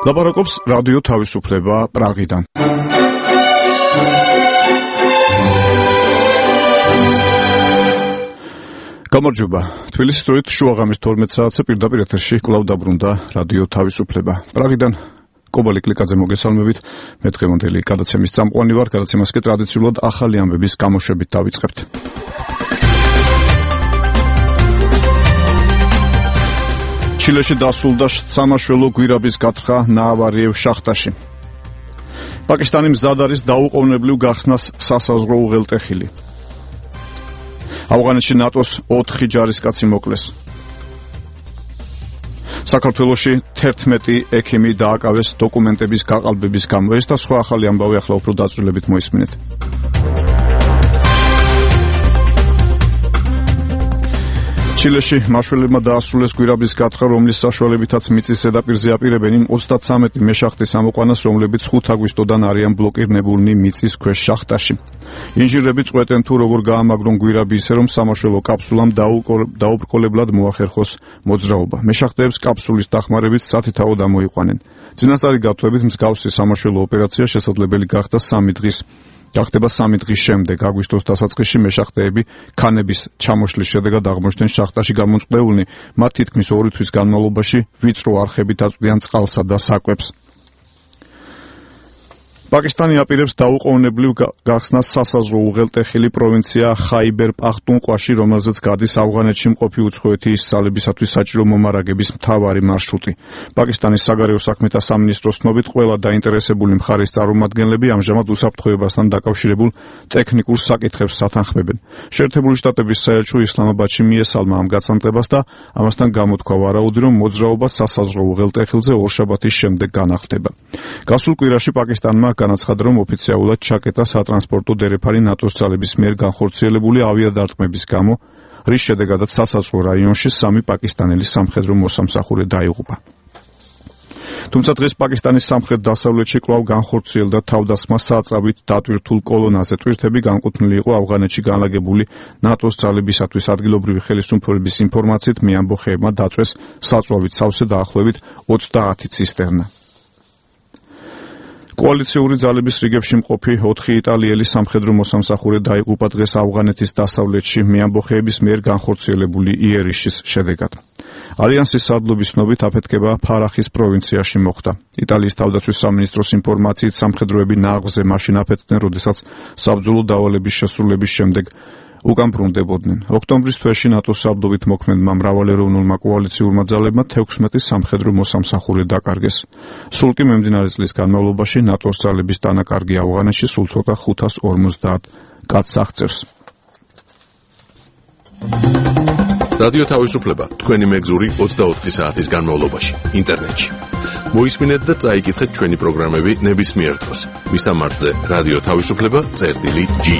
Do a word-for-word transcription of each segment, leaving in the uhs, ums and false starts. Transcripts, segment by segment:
ლაპარაკობს რადიო თავისუფლება პრაღიდან. გამარჯობა. თბილისის დროით შუაღამის თორმეტ საათზე პირდაპირ ეთერში კვლავ დაბრუნდა რადიო თავისუფლება. პრაღიდან კობალი კლიკაძე მოგესალმებით. მე დღევანდელი გადაცემის წამყვანი ვარ. გადაცემას კი ტრადიციულად ახალი ამბების გამოშვებით დავიწყებთ. ჩილეში დასრულდა სამაშველო გვირაბის გათხრა ნაავარიევ შახტაში. პაკისტანი მზად არის დაუყოვნებლივ გახსნას სასაზღვრო უღელტეხილი. ავღანეთში ნატოს ოთხი ჯარისკაცი მოკლეს. საქართველოში თერთმეტი ექიმი დააკავეს დოკუმენტების გაყალბების გამო. ეს და სხვა ახალი ამბავი ახლა უფრო დაწვრილებით მოისმინეთ. ჩილეში მაშველებმა დაასრულეს გვირაბის გათხრა, რომლის საშუალებითაც მიწის ზედაპირზე აპირებენ ოცდათვრამეტი მეშახტის ამოყვანას, რომლებიც ხუთ აგვისტოდან არიან ბლოკირებულნი მიწის ქვეშ შახტაში. ინჟინრები წყვეტენ თუ როგორ გაამაგრონ გვირაბი ისე, რომ სამაშველო კაფსულამ დაუბრკოლებლად მოახერხოს მოძრაობა. მეშახტეებს კაფსულის დახმარებით სათითაოდ ამოიყვანენ. წინასწარი გათვლებით მსგავსი სამაშველო ოპერაცია შესაძლებელი გახდა სამი დღის გახდება სამი დღის შემდეგ. აგვისტოს დასაწყისში მეშახტეები ქანების ჩამოშლის შედეგად აღმოჩნდნენ შახტაში გამომწყდეულნი. მათ თითქმის ორი თვის განმავლობაში ვიწრო არხებით აწვდიან წყალსა და საკვებს. პაკისტანი აპირებს დაუყოვნებლივ გახსნას სასაზღვრო უღელტეხილი პროვინცია ხაიბერ პახტუნყვაში, რომელზეც გადის ავღანეთში მყოფი უცხოეთი ძალებისათვის საჭირო მომარაგების მთავარი მარშრუტი. პაკისტანის საგარეო საქმეთა სამინისტროს ცნობით, ყველა დაინტერესებული მხარის წარმომადგენლები ამჟამად უსაფრთხოებასთან დაკავშირებულ ტექნიკურ საკითხებს სათანხმებენ. შეერთებული შტატების საელჩო ისლამაბადში მიესალმა ამ გაწანტებას და ამასთან გამოთქვა ვარაუდი, რომ მოძრაობა სასაზღვრო უღელტეხილზე ორშაბათის შემდეგ განახლდება. გასულ კვირაში პაკისტანმა განაცხადა, რომ ოფიციალურად ჩაკეტა სატრანსპორტო დერეფანი ნატოს ძალების მიერ განხორციელებული ავიადარტყმების გამო, რის შედეგადაც სასაზღვრო რაიონში სამი პაკისტანელი სამხედრო მოსამსახურე დაიღუპა. თუმცა დღეს პაკისტანის სამხრეთ-დასავლეთში კვლავ განხორციელდა თავდასხმა საწავით დატვირთულ კოლონაზე. ტვირთები განკუთვნილი იყო ავღანეთში განლაგებული ნატოს ძალებისათვის. ადგილობრივი ხელისუფლების ინფორმაციით მე ამბოხეებმა დაწვეს საწვავით სავსე დაახლოებით ოცდაათი ცისტერნა. კოალიციური ძალების რიგებში მყოფი ოთხი იტალიელი სამხედრო მოსამსახურე დაიღუპა დღეს ავღანეთის დასავლეთში მეამბოხეების მიერ განხორციელებული იერიშის შედეგად. ალიანსის სარდლობის ცნობით აფეთქება ფარახის პროვინციაში მოხდა. იტალიის თავდაცვის სამინისტროს ინფორმაციით სამხედროები ნაღვზე მაშინ აფეთქდნენ, როდესაც საბრძოლო დავალების შესრულების შემდეგ უკან ბრუნდებოდნენ. ოქტომბრის თვეში ნატოს საბრძოლით მოქმედმა მრავალეროვნულმა კოალიციურმა ძალებმა თექვსმეტი სამხედრო მოსამსახურე დაკარგეს. სულ კი მიმდინარე წლის განმავლობაში ნატოს ძალების დანაკარგი ავღანეთში სულ ცოტა ხუთას ორმოცდაათ კაცს აღწევს. რადიო თავისუფლება თქვენი მეგზური ოცდაოთხი საათის განმავლობაში ინტერნეტში. მოისმინეთ და წაიკითხეთ ჩვენი პროგრამები ნებისმიერ დროს. მისამართზე რადიო თავისუფლება წერტილი ჯი.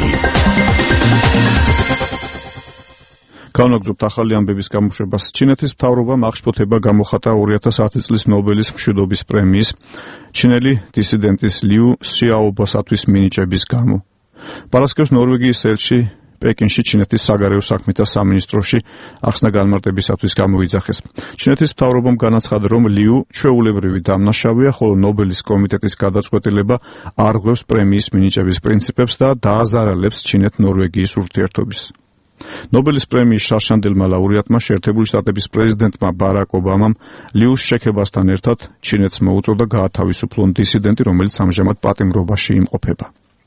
განაგზობთ ახალი ამბების გამოშვებას. ჩინეთის მთავრობამ აღშფოთება გამოხატა ორი ათას ათი წლის ნობელის მშვიდობის პრემიის ჩინელი დისიდენტის ლიუ სიაობასათვის მინიჭების გამო. პარასკევს ნორვეგიის ელჩი პეკინში ჩინეთის საგარეო საქმეთა სამინისტროში ახსნა განმარტებისათვის გამოიძახეს. ჩინეთის მთავრობამ განაცხადა, რომ ლიუ ჩვეულებრივი დამნაშავეა, ხოლო ნობელის კომიტეტის გადაწყვეტილება არ ღვევს პრემიის მინიჭების პრინციპებს და დააზარალებს ჩინეთ-ნორვეგიის ურთიერთობის. ნობელის პრემიის შარშანდილმა ლაურეატმა შეერთებული შტატების პრეზიდენტმა ბარაკ ობამამ ლიუს შექებასთან ერთად ჩინეთს მოუწოდა გაათავისუფლონ დისიდენტი, რომელიც ამჟამად პატიმრობაში იმყოფება.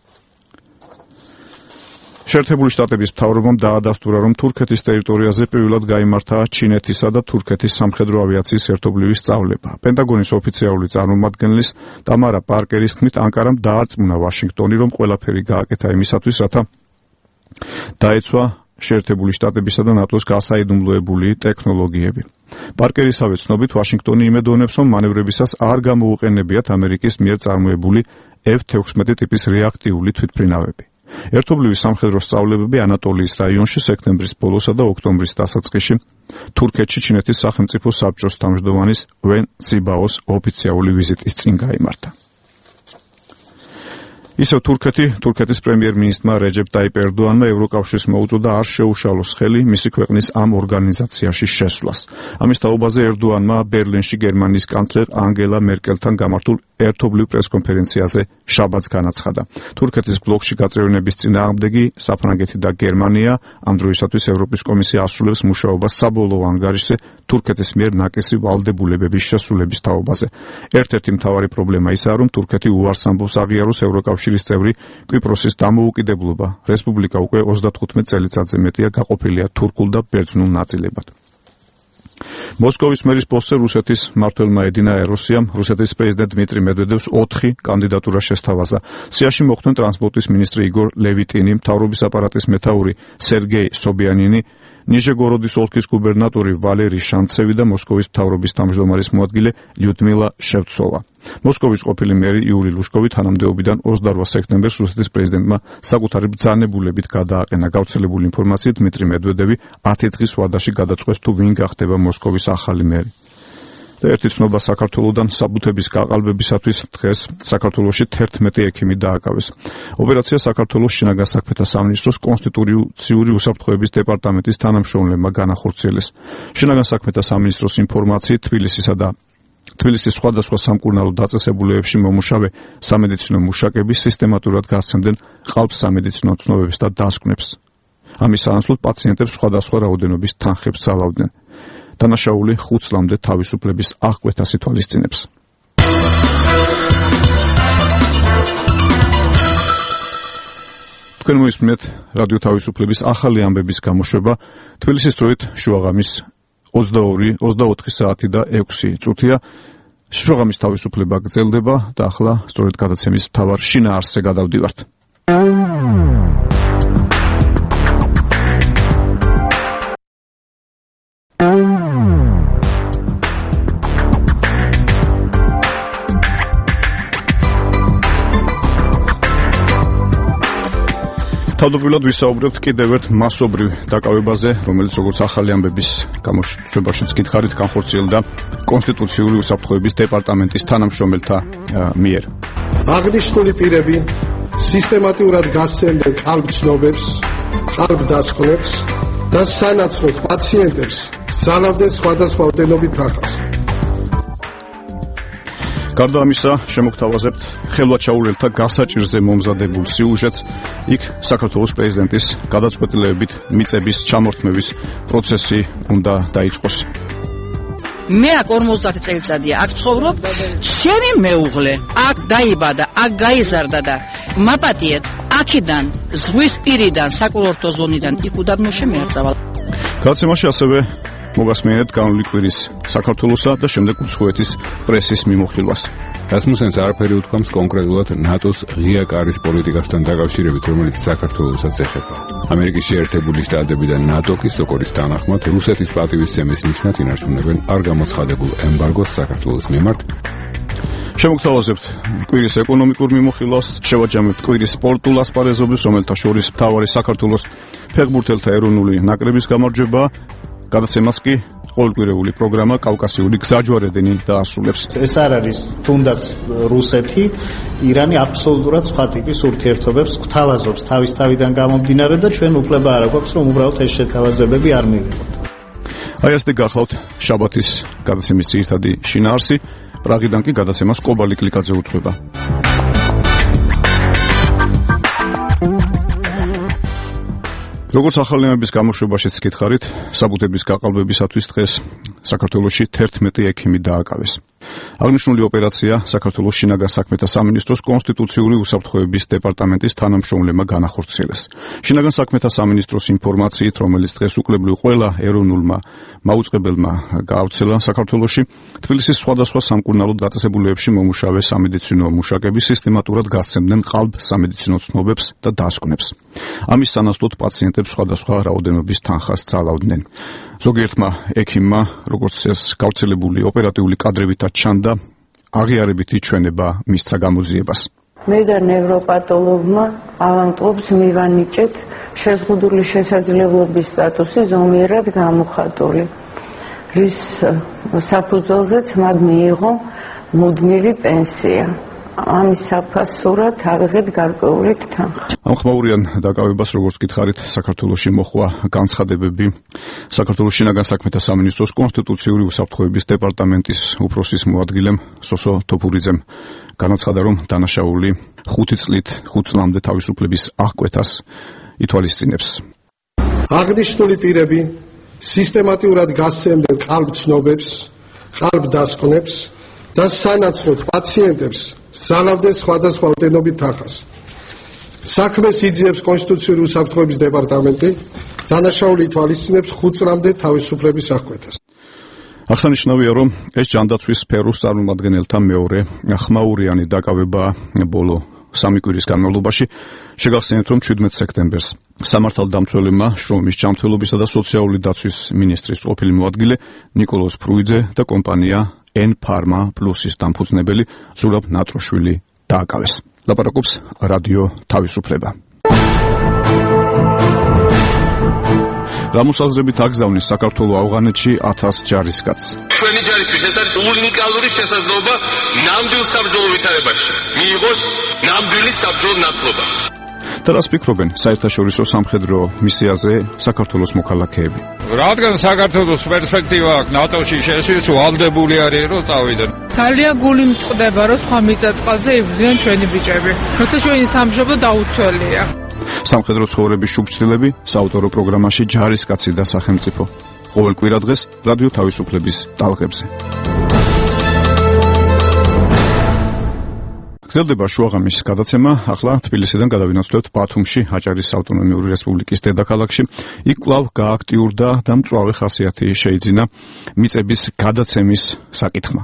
შეერთებული შტატების მთავრობამ დაადასტურა, რომ თურქეთის ტერიტორიაზე პირველად გაიმართა ჩინეთისა და თურქეთის სამხედრო ავიაციის ერთობლივი სწავლება. პენტაგონის ოფიციალური წარმომადგენლის ტამარა პარკერის თქმით, ანკარამ დაარწმუნა ვაშინგტონი, რომ ყველაფერი გააკეთა იმისათვის, რათა დაეცვა შეერთებული შტატებისა და ნატოს გასაიდუმლოებული ტექნოლოგიები. პარკერისავე ცნობით, ვაშინგტონი იმედოვნებს, რომ მანევრებისას არ გამოუყენებიათ ამერიკის მიერ წარმოებული ეფ თექვსმეტი ტიპის რეაქტიული თვითმფრინავები. ერთობლივი სამხედრო სწავლებები ანატოლიის რაიონში სექტემბრის ბოლოსა და ოქტომბრის დასაწყისში თურქეთში ჩინეთის სახელმწიფო საბჭოს თავმჯდომარის ვენ ციბაოს ოფიციალური ვიზიტის წინ გაიმართა. ისევ თურქეთი, თურქეთის პრემიერ-მინისტრმა რეჯეპ ტაიპ ერდოანმა ევროკავშირს მოუწოდა არ შეუშალოს ხელი მისი ქვეყნის ამ ორგანიზაციაში შესვლას. ამის თაობაზე ერდოანმა ბერლინში გერმანიის კანცლერ ანგელა მერკელთან გამართულ ერთობლივ პრესკონფერენციაზე შაბათს განაცხადა. თურქეთის ბლოკში გაწევრიანების წინააღმდეგი საფრანგეთი და გერმანია ამ დროისათვის ევროპის კომისია ასრულებს მუშაობას საბოლოო ანგარიშზე თურქეთის მიერ ნაკისი ვალდებულებების შესრულების თაობაზე. ერთ-ერთი მთავარი პრობლემა ისაა, რომ თურქეთი უარს ამბობს აღიაროს ევროკავშირის წევრი კვიპროსის დამოუკიდებლობა. რესპუბლიკა უკვე ოცდათხუთმეტ წელიწადზე მეტია გაყოფილია თურქულ და ბერძნულ ნაწილებად. მოსკოვის მერის პოსტზე რუსეთის მმართველმა ედინა ეროსიამ რუსეთის პრეზიდენტ დმიტრი მედვედევს ოთხი კანდიდატურა შესთავაზა. სიაში მოხვდნენ ტრანსპორტის მინისტრი იგორ ლევიტინი, მთავრობის აპარატის მეთაური სერგეი სობიანინი, ნიჟეგოროდის ოლქის გუბერნატორი ვალერი შანცევი და მოსკოვის მთავრობის თავმჯდომარის მოადგილე ლიუდმილა შევცოვა. მოსკოვის ყოფილი მერი იური ლუშკოვი თანამდებობიდან ოცდაორ სექტემბერს რუსეთის პრეზიდენტმა საკუთარი ბრძანებულებით გადააყენა. გავრცელებული ინფორმაციით დმიტრი მედვედევი ათი დღის ვადაში გადაწყვეტს თუ ვინ გახდება მოსკოვის ახალი მერი. და ერთი ცნობა საქართველოდან საბუთების გაყალბებისათვის დღეს საქართველოში თერთმეტი ექიმი დააკავეს. ოპერაცია საქართველოს შინაგან საქმეთა სამინისტროს კონსტიტუციური უსაფრთხოების დეპარტამენტის თანამშრომლებმა განახორციელეს. შინაგან საქმეთა სამინისტროს ინფორმაციით თბილისისა და თბილისის სხვადასხვა სამკურნალო დაწესებულებებში მომუშავე სამედიცინო მუშაკები სისტემატურად გასცემდნენ ყალბს სამედიცინო ცნობებს და დასკვნებს. ამის სანაცვლოდ პაციენტებს სხვადასხვა რაოდენობის თანხებს ძალავდნენ. დანაშაული ხუთ წლამდე თავისუფლების აღკვეთას ითვალისწინებს. თქვენ მოისმინეთ რადიო თავისუფლების ახალი ამბების გამოშვება. თბილისის დროით შუაღამის ოცდაოთხი საათი და ექვსი წუთია. შუაღამის თავისუფლება გრძელდება და ახლა სწორედ გადაცემის მთავარ შინაარსზე გადავდივართ. თავდაპირველად ვისაუბრებთ კიდევ ერთ მასობრივ დაკავებაზე, რომელიც როგორც ახალი ამბების გამოშვებაშიც გითხარით, განხორციელდა კონსტიტუციური უსაფრთხოების დეპარტამენტის თანამშრომელთა მიერ. აღნიშნული პირები სისტემატურად გასცემდნენ ყალბცნობებს, ყალბდასკვნებს და სანაცვლოდ პაციენტებს ძალავდნენ სხვადასხვა ოდენობით თანხას. გარდა ამისა, შემოგთავაზებთ ხელვად ჩაურელთა გასაჭირზე მომზადებულ სიუჟეტს. იქ საქართველოს პრეზიდენტის გადაწყვეტილებებით მიწების ჩამორთმევის პროცესი უნდა დაიწყოს. მე აქ ორმოცდაათი წელიწადია აქ ცხოვრობ, შენი მეუღლე აქ დაიბადა, აქ გაიზარდა და მაპატიეთ აქედან ზღვის პირიდან, საკურორტო ზონიდან იქ უდაბნოში მეერწავალ. გადაცემაში ასევე მოგასმენთ განვლილი კვირის საქართველოსა და შემდეგ უცხოეთის პრესის მიმოხილვას. რასმუსენს არაფერი უთქვამს კონკრეტულად ნატოს ღია კარის პოლიტიკასთან დაკავშირებით, რომელიც საქართველოსაც ეხება. ამერიკის შეერთებული შტატები და ნატო კი სოკორის თანახმად რუსეთის პატივისცემის ნიშნად ინარჩუნებენ არ გამოცხადებულ ემბარგოს საქართველოს მიმართ. შემოგთავაზებთ კვირის ეკონომიკურ მიმოხილვას, შევაჯამებთ კვირის სპორტულ ასპარეზობებს, რომელთა შორის მთავარი საქართველოს ფეხბურთელთა ეროვნული ნაკრების გამარჯვება. გადაცემას კი ყოველკვირეული პროგრამა კავკასიური გზაჯვარედინი დაასრულებს. ეს არ არის თუნდაც რუსეთი, ირანი აბსოლუტურად სხვა ტიპის ურთიერთობებს გვთავაზობს თავის თავიდან გამომდინარე და ჩვენ უფლება არ აქვს, რომ უბრალოდ ეს შეთავაზებები არ მივიღოთ. აი ასე გახლავთ შაბათის გადაცემის ძირითადი შინაარსი. პრაღიდან კი გადაცემას კობალი კლიკაძე უძღვება. როგორც ახალი ამბების გამოშვებაშიც გითხარით, საბუთების გაყალბებისათვის დღეს საქართველოში თერთმეტი ექიმი დააკავეს. აღნიშნული ოპერაცია საქართველოს შინაგან საქმეთა სამინისტროს კონსტიტუციური უსაფრთხოების დეპარტამენტის თანამშრომლებმა განახორციელეს. შინაგან საქმეთა სამინისტროს ინფორმაციით, რომელიც დღეს უკლებლივ ყველა ეროვნულმა მაუწყებელმა გაავრცელა საქართველოში, თბილისის სხვადასხვა სამკურნალო დაწესებულებებში მომუშავე სამედიცინო მუშაკები სისტემატურად გასცემდნენ ყალბ სამედიცინო ცნობებს და დასკვნებს. ამის სანაცვლოდ პაციენტებს სხვადასხვა რაოდენობის თანხას ძალავდნენ. ზოგიერთმა ექიმმა, როგორც ეს გავრცელებული ოპერატიული კადრებითაც ჩანდა, აღიარებითი ჩვენება მისცა გამოძიებას. მე და ნევროპათოლოგმა ავანტყოფს მივანიჭეთ შეზღუდული შესაძლებლობის სტატუსი ზომიერად გამოხატული, რის საფუძველზეც მათ მიიღო მუდმივი პენსია. ამის საფასურად ავიღეთ გარკვეული თანხა. ამ ხმაურიან დაკავებას, როგორც გითხარით, საქართველოში მოხვა განცხადებები საქართველოს შინაგან საქმეთა სამინისტროს კონსტიტუციური უსაფრთხოების დეპარტამენტის უფროსის მოადგილემ სოსო თოფურიძემ განაცხადა, რომ დანაშაული ხუთი წლით ხუთ წლამდე თავისუფლების აღკვეთას ითვალისწინებს. აღნიშნული პირები სისტემატიურად გასცემდნენ ხალხცნობებს, ხალხდასხმებს და სანაცვლოდ პაციენტებს ზალავდნენ სხვადასხვა ოდენობით თანხას. საქმეს იძიებს კონსტიტუციური უსაფრთხოების დეპარტამენტი, დანაშაული ითვალისწინებს ხუთ წლამდე თავისუფლების აღკვეთას. აღსანიშნავია, რომ ეს ჯანდაცვის სფეროს წარმომადგენელთა მეორე ხმაურიანი დაკავება ბოლო სამი კვირის განმავლობაში. შეგახსენებთ, რომ შვიდმეტ სექტემბერს სამართალდამცველებმა შრომის ჯანმრთელობისა და სოციალური დაცვის მინისტრის ყოფილი მოადგილე ნიკოლოზ ფრუიძე და კომპანია N Pharma Plus-ის დამფუძნებელი ზურაბ ნატროშვილი დააკავეს. ლაპარაკობს რადიო თავისუფლება. გამოსაზრებით აგზავნის საქართველოს ავღანეთში ათას ჯარისკაცს. ჩვენი ჯარისთვის ეს არის უნიკალური შესაძლებლობა ნამდვილ საბრძოლო ვითარებაში მიიღოს ნამდვილი საბრძოლო ნათლობა. და რას ფიქრობენ საერთაშორისო სამხედრო მისიაზე საქართველოს მოქალაქეები? რადგან საქართველოს პერსპექტივა აქვს ნატოში შესვლის, ვალდებული არის რომ წავიდნენ. ძალიან გული მწყდება რომ სხვა მიწა-წყალზე იბრძვიან ჩვენი ბიჭები. როცა ჩვენი სამშობლო დაუცველია. სამხედრო ცხოვრების შუქჩილები საავტორო პროგრამაში ჯარისკაცი და სახელმწიფო. ყოველ კვირა დღეს რადიო თავისუფლების ტალღებზე. გრძელდება შუაღამის გადაცემა. ახლა თბილისიდან გადავინაცვლებთ ბათუმში, აჭარის ავტონომიური რესპუბლიკის დედაქალაქში. იქ კვლავ გააქტიურდა და მწვავე ხასიათი შეიძინა მიწების გადაცემის საკითხმა.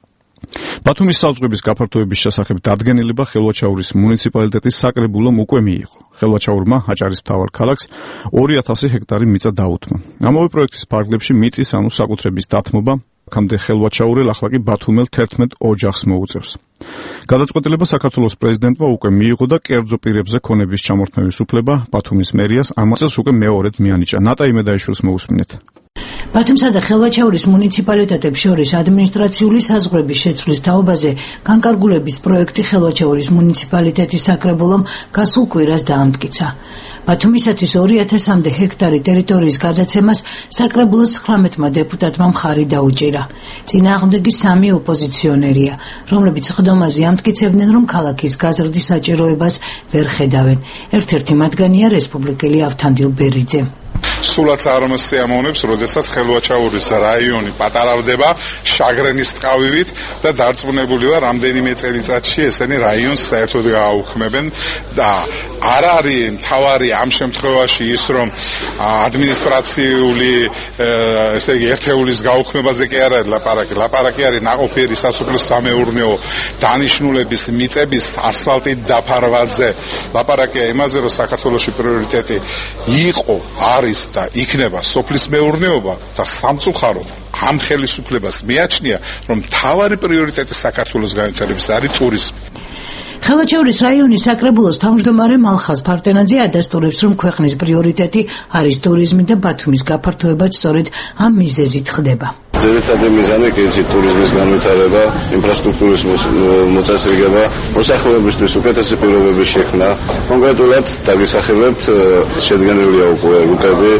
ბათუმის საზღვრების გაფართოების შესახებ დადგენილება ხელვაჩაურის მუნიციპალიტეტის საკრებულომ უკვე მიიღო. ხელვაჩაურმა აჭარის მთავარ ქალაქს ორი ათასი ჰექტარი მიწა დაუთმო. ამავე პროექტის ფარგლებში მიწის ანუ საკუთრების დათმობა აქამდე ხელვაჩაურელ, ახლა კი ბათუმელ თერთმეტ ოჯახს მოუწევს. გადაწყვეტილება საქართველოს პრეზიდენტმა უკვე მიიღო და კერძო პირებზე ქონების ჩამორთმევის უფლება ბათუმის მერიას ამას უკვე მეორედ მიანიჭა. ნატა იმედაიშვილს მოусმინეთ. ბათუმსა და ხელვაჩაურის მუნიციპალიტეტებს შორის ადმინისტრაციული საზღვრების შეცვლის თაობაზე განკარგულების პროექტი ხელვაჩაურის მუნიციპალიტეტის საკრებულომ გასულ კვირას დაამტკიცა. ბათუმისათვის ორი ათასამდე ჰექტარი ტერიტორიის გადაცემას საკრებულოს ცხრამეტმა დეპუტატმა მხარი დაუჭირა. წინააღმდეგი სამი ოპოზიციონერია, რომლებიც ხდომაზე ამტკიცებდნენ, რომ ქალაქის გაზრდის საჭიროებას ვერ ხედავენ. ერთ-ერთი მათგანია რესპუბლიკელი ავთანდილ ბერიძე. სულაც არ მოსიამოვნებს, როდესაც ხელვაჩაურის რაიონი პატარავდება შაგრენის ტყავივით და დარწმუნებული ვარ, რამდენიმე წელიწადში ესენი რაიონს საერთოდ გააუქმებენ და არ არის მთავარი ამ შემთხვევაში ის, რომ ადმინისტრაციული ესე იგი ერთეულის გაუქმებაზე კი არ არის ლაპარაკი, ლაპარაკი არის ნაყოფიერი სასოფლო სამეურნეო დანიშნულების მიწების ასფალტით დაფარვაზე. ლაპარაკია იმაზე, რომ საქართველოში პრიორიტეტი იყო, არის და იქნება სოფლის მეურნეობა და სამწუხაროდ ამ ხელისუფლებას მიაჩნია, რომ მთავარი პრიორიტეტი საქართველოს განვითარების არის ტურიზმი. ხელვაჩაურის რაიონის საკრებულოს თავმჯდომარე მალხაზ ფარტენაძე ადასტურებს, რომ ქვეყნის პრიორიტეტი არის ტურიზმი და ბათუმის გაფართოებაც სწორედ ამ მიზეზით ხდება. ძირითადი მიზანი კი იცით ტურიზმის განვითარება, ინფრასტრუქტურის მოწესრიგება, მოსახლეობისთვის უკეთესი პირობების შექმნა. კონკრეტულად დაგისახელებთ შედგენილია უკვე რუკები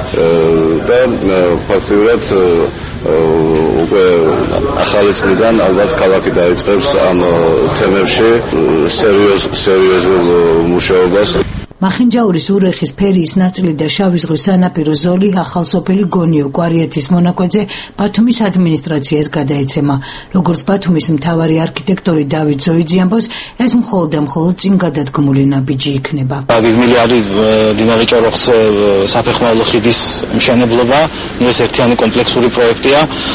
და ფაქტიურად უკვე ახალი წლიდან ალბათ ქალაქი დაიწყებს ამ თემებში სერიოზ სერიოზულ მუშაობას. მახინჯაურის ურეხის ფერიის ნაწილი და შავი ზღვის სანაპირო ზოლი ახალსოფელი გონიო კვარიეთის მონაკვეთზე ბათუმის ადმინისტრაციას გადაეცემა. როგორც ბათუმის მთავარი არქიტექტორი დავით ზოიძე ამბობს, ეს მხოლოდ და მხოლოდ წინ გადადგმული ნაბიჯი იქნება. გეგმილი არის მდინარე ჭოროხის საფეხმავლო ხიდის მშენებლობა, ეს ერთიანი კომპლექსური პროექტია.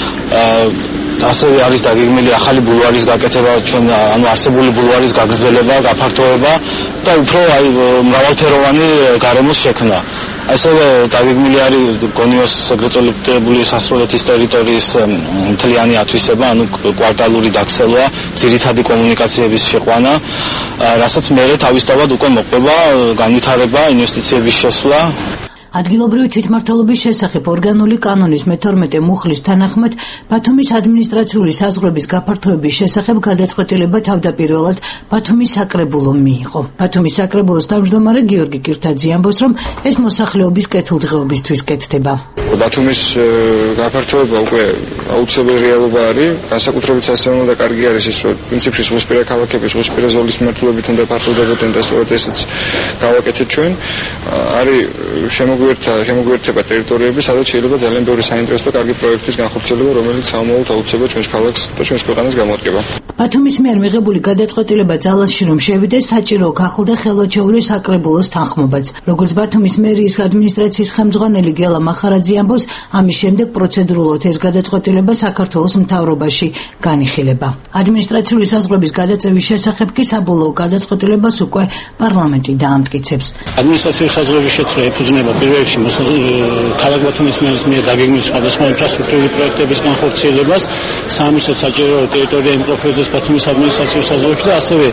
ასევე არის დაგეგმილი ახალი ბულვარის გაკეთება, ჩვენ ანუ არსებული ბულვარის გაგრძელება, გაფართოება და უფრო აი მრავალფეროვანი გარემოს შექმნა. ასევე დაგეგმილი არის გონიოს გაწოლებული სასწავლეთის ტერიტორიის მთლიანი ათვისება, ანუ კვარტალური დაქცევა, ძირითადი კომუნიკაციების შეყვანა, რასაც მერე თავისთავად უკვე მოყვება განვითარება, ინვესტიციების შესვლა. ადგილობრივი თვითმმართველობის შესახებ ორგანული კანონის მეთორმეტე მუხლის თანახმად ბათუმის ადმინისტრაციული საზღვრების გაფართოების შესახებ გადაწყვეტილება თავდაპირველად ბათუმის საკრებულომ მიიღო. ბათუმის საკრებულოს თავმჯდომარე გიორგი კირთაძე ამბობს, რომ ეს მოსახლეობის კეთილდღეობისთვის კეთდება. ბათუმის გაფართოება უკვე აუცილებელი რეალობა არის, განსაკუთრებით ასევე და კარგი არის ის, რომ პრინციპში ზღვისპირა ქალაქების ზღვისპირა ზოლის მმართველობით უნდა ფართოვდებოდნენ და სწორედ ესეც გავაკეთეთ ჩვენ. არის შემოგვერთა შემოგვერთება ტერიტორიები, სადაც შეიძლება ძალიან ბევრი საინტერესო და კარგი პროექტის განხორციელება, რომელიც სამომავლოდ აუცილებლად ჩვენს ქალაქს და ჩვენს ქვეყანას გამოადგება. ბათუმის მიერ მიღებული გადაწყვეტილება ძალაში რომ შევიდეს, საჭირო გახლდა ხელვაჩაურის საკრებულოს თანხმობაც. როგორც ბათუმის მერიის ადმინისტრაციის ხელმძღვანელი გელა მახარაძე ამბობს, ამის შემდეგ პროცედურულად ეს გადაწყვეტილება საქართველოს მთავრობაში განიხილება. ადმინისტრაციული საზღვრების გადაწევის შესახებ კი საბოლოო გადაწყვეტილებას უკვე პარლამენტი დაამტკიცებს. ადმინისტრაციული საზღვრების შეცვლა ეფუძნება პირველ რიგში ქალაქ ბათუმის მერის მიერ დაგეგმილი სხვადასხვა ინფრასტრუქტურული პროექტების განხორციელებას, სამინისტრო საჭირო ტერიტორია იმყოფებდეს ბათუმის ადმინისტრაციულ საზღვრებში და ასევე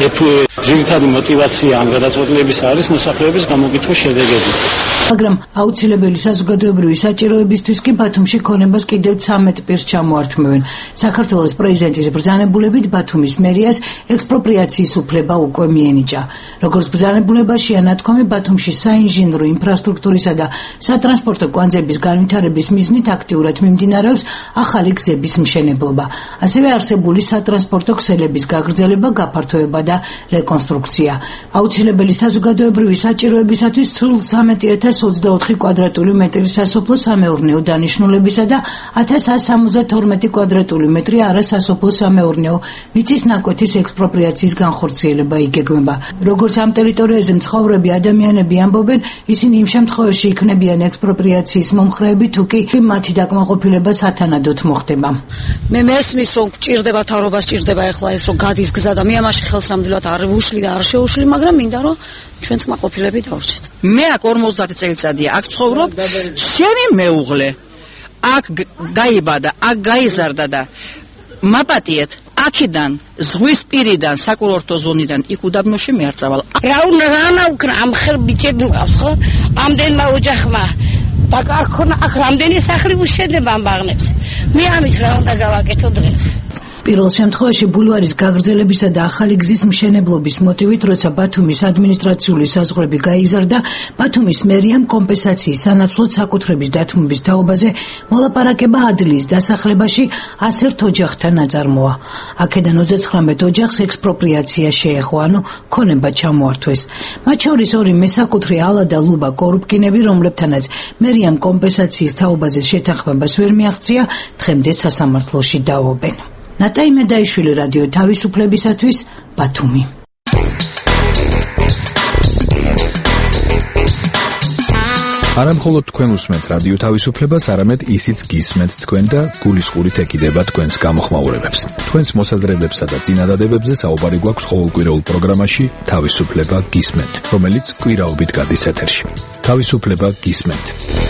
ძირითადი мотиваცია ამ გადაწყვეტილების არის მოსახლეობის გამოკითხვის შედეგები. მაგრამ აუცილებელი საზოგადოებრივი საჭიროებისთვის კი ბათუმში ქონებას კიდევ ცამეტ პირს ჩამოართმევენ. საქართველოს პრეზიდენტის ბრძანებულებით ბათუმის მერიას ექსპროპრიაციის უფლება უკვე მიენიჭა. როგორც ბრძანებულებაშია ნათქვამი, ბათუმში საინჟინრო ინფრასტრუქტურისა და სატრანსპორტო კვანძების განვითარების მიზნით აქტიურად მიმდინარეობს ახალი გზების მშენებლობა. ასევე არსებული სატრანსპორტო ქსელების გაგრძელება, გაფართოება და რეკონსტრუქცია. აუცილებელი საზოგადოებრივი საჭიროებისათვის სულ ცამეტი ათას ოცდაოთხი კვადრატული მეტრი სასოფლო სამეურნეო დანიშნულებისა და ათას ასი სამოცდათორმეტი კვადრატული მეტრი არასასოფლო სამეურნეო მიწის ნაკვეთის ექსპროპრიაციის განხორციელება იგეგმება. როგორც ამ ტერიტორიაზე მცხოვრები ადამიანები ამბობენ, ისინი იმ შემთხვევაში იქნებიან ექსპროპრიაციის მომხრეები, თუ კი მათი დაკმაყოფილება სათანადოდ მოხდება. მე მესმის, რომ გჭირდება თავრობა, სჭირდება ეხლა ეს რომ გადის გზა და მე ამაში ხელს რამდილად არ ვუშლი და არ შეუშლი, მაგრამ მინდა რომ ჩვენც მაყოფილები დავრჩეთ. მე აქ ორმოცდაათი წელიწადია აქ ცხოვრობ, შენი მეუღლე აქ დაიბადა, აქ გაიზარდა და მაპატიეთ აქედან ზღვის პირიდან საკურორტო ზონიდან იქ უდაბნოში მე არ წავალ. რა უნდა რანა უკრა ამ ხერ ბიჭები მყავს ხო? ამდენმა ოჯახმა დაკარქონა აქ რამდენი სახლი უშენდება ამ ბაღნებს. მე ამით რა უნდა გავაკეთო დღეს? პირველ შემთხვევაში ბულვარის გაგრძელებისა და ახალი გზის მშენებლობის მოტივით, როცა ბათუმის ადმინისტრაციული საზღვრები გაიზარდა, ბათუმის მერიამ კომპენსაციის სანაცვლოდ საკუთრების დათმობის თაობაზე მოლაპარაკება ადლიის დასახლებაში ასერთ ოჯახთან აწარმოა. აქედან ოცდაცხრამეტ ოჯახს ექსპროპრიაცია შეეხო, ანუ ქონება ჩამოართვეს. მათ შორის ორი მესაკუთრე ალა და ლუბა კორუფკინები, რომლებთანაც მერიამ კომპენსაციის თაობაზე შეთანხმებას ვერ მიაღწია, დღემდე სასამართლოში დაობენ. ნატაი მედაიშვილი, რადიო თავისუფლებისათვის, ბათუმი. არა მხოლოდ თქვენ უსმენთ რადიო თავისუფლებას, არამედ ისიც გისმენთ თქვენ და გულისყურით ეკიდება თქვენს გამოხმაურებებს. თქვენს მოსაზრებებსა და წინადადებებზე საუბარი გვაქვს ყოველკვირეულ პროგრამაში თავისუფლება გისმენთ, რომელიც კვირაობით გადის ეთერში. თავისუფლება გისმენთ.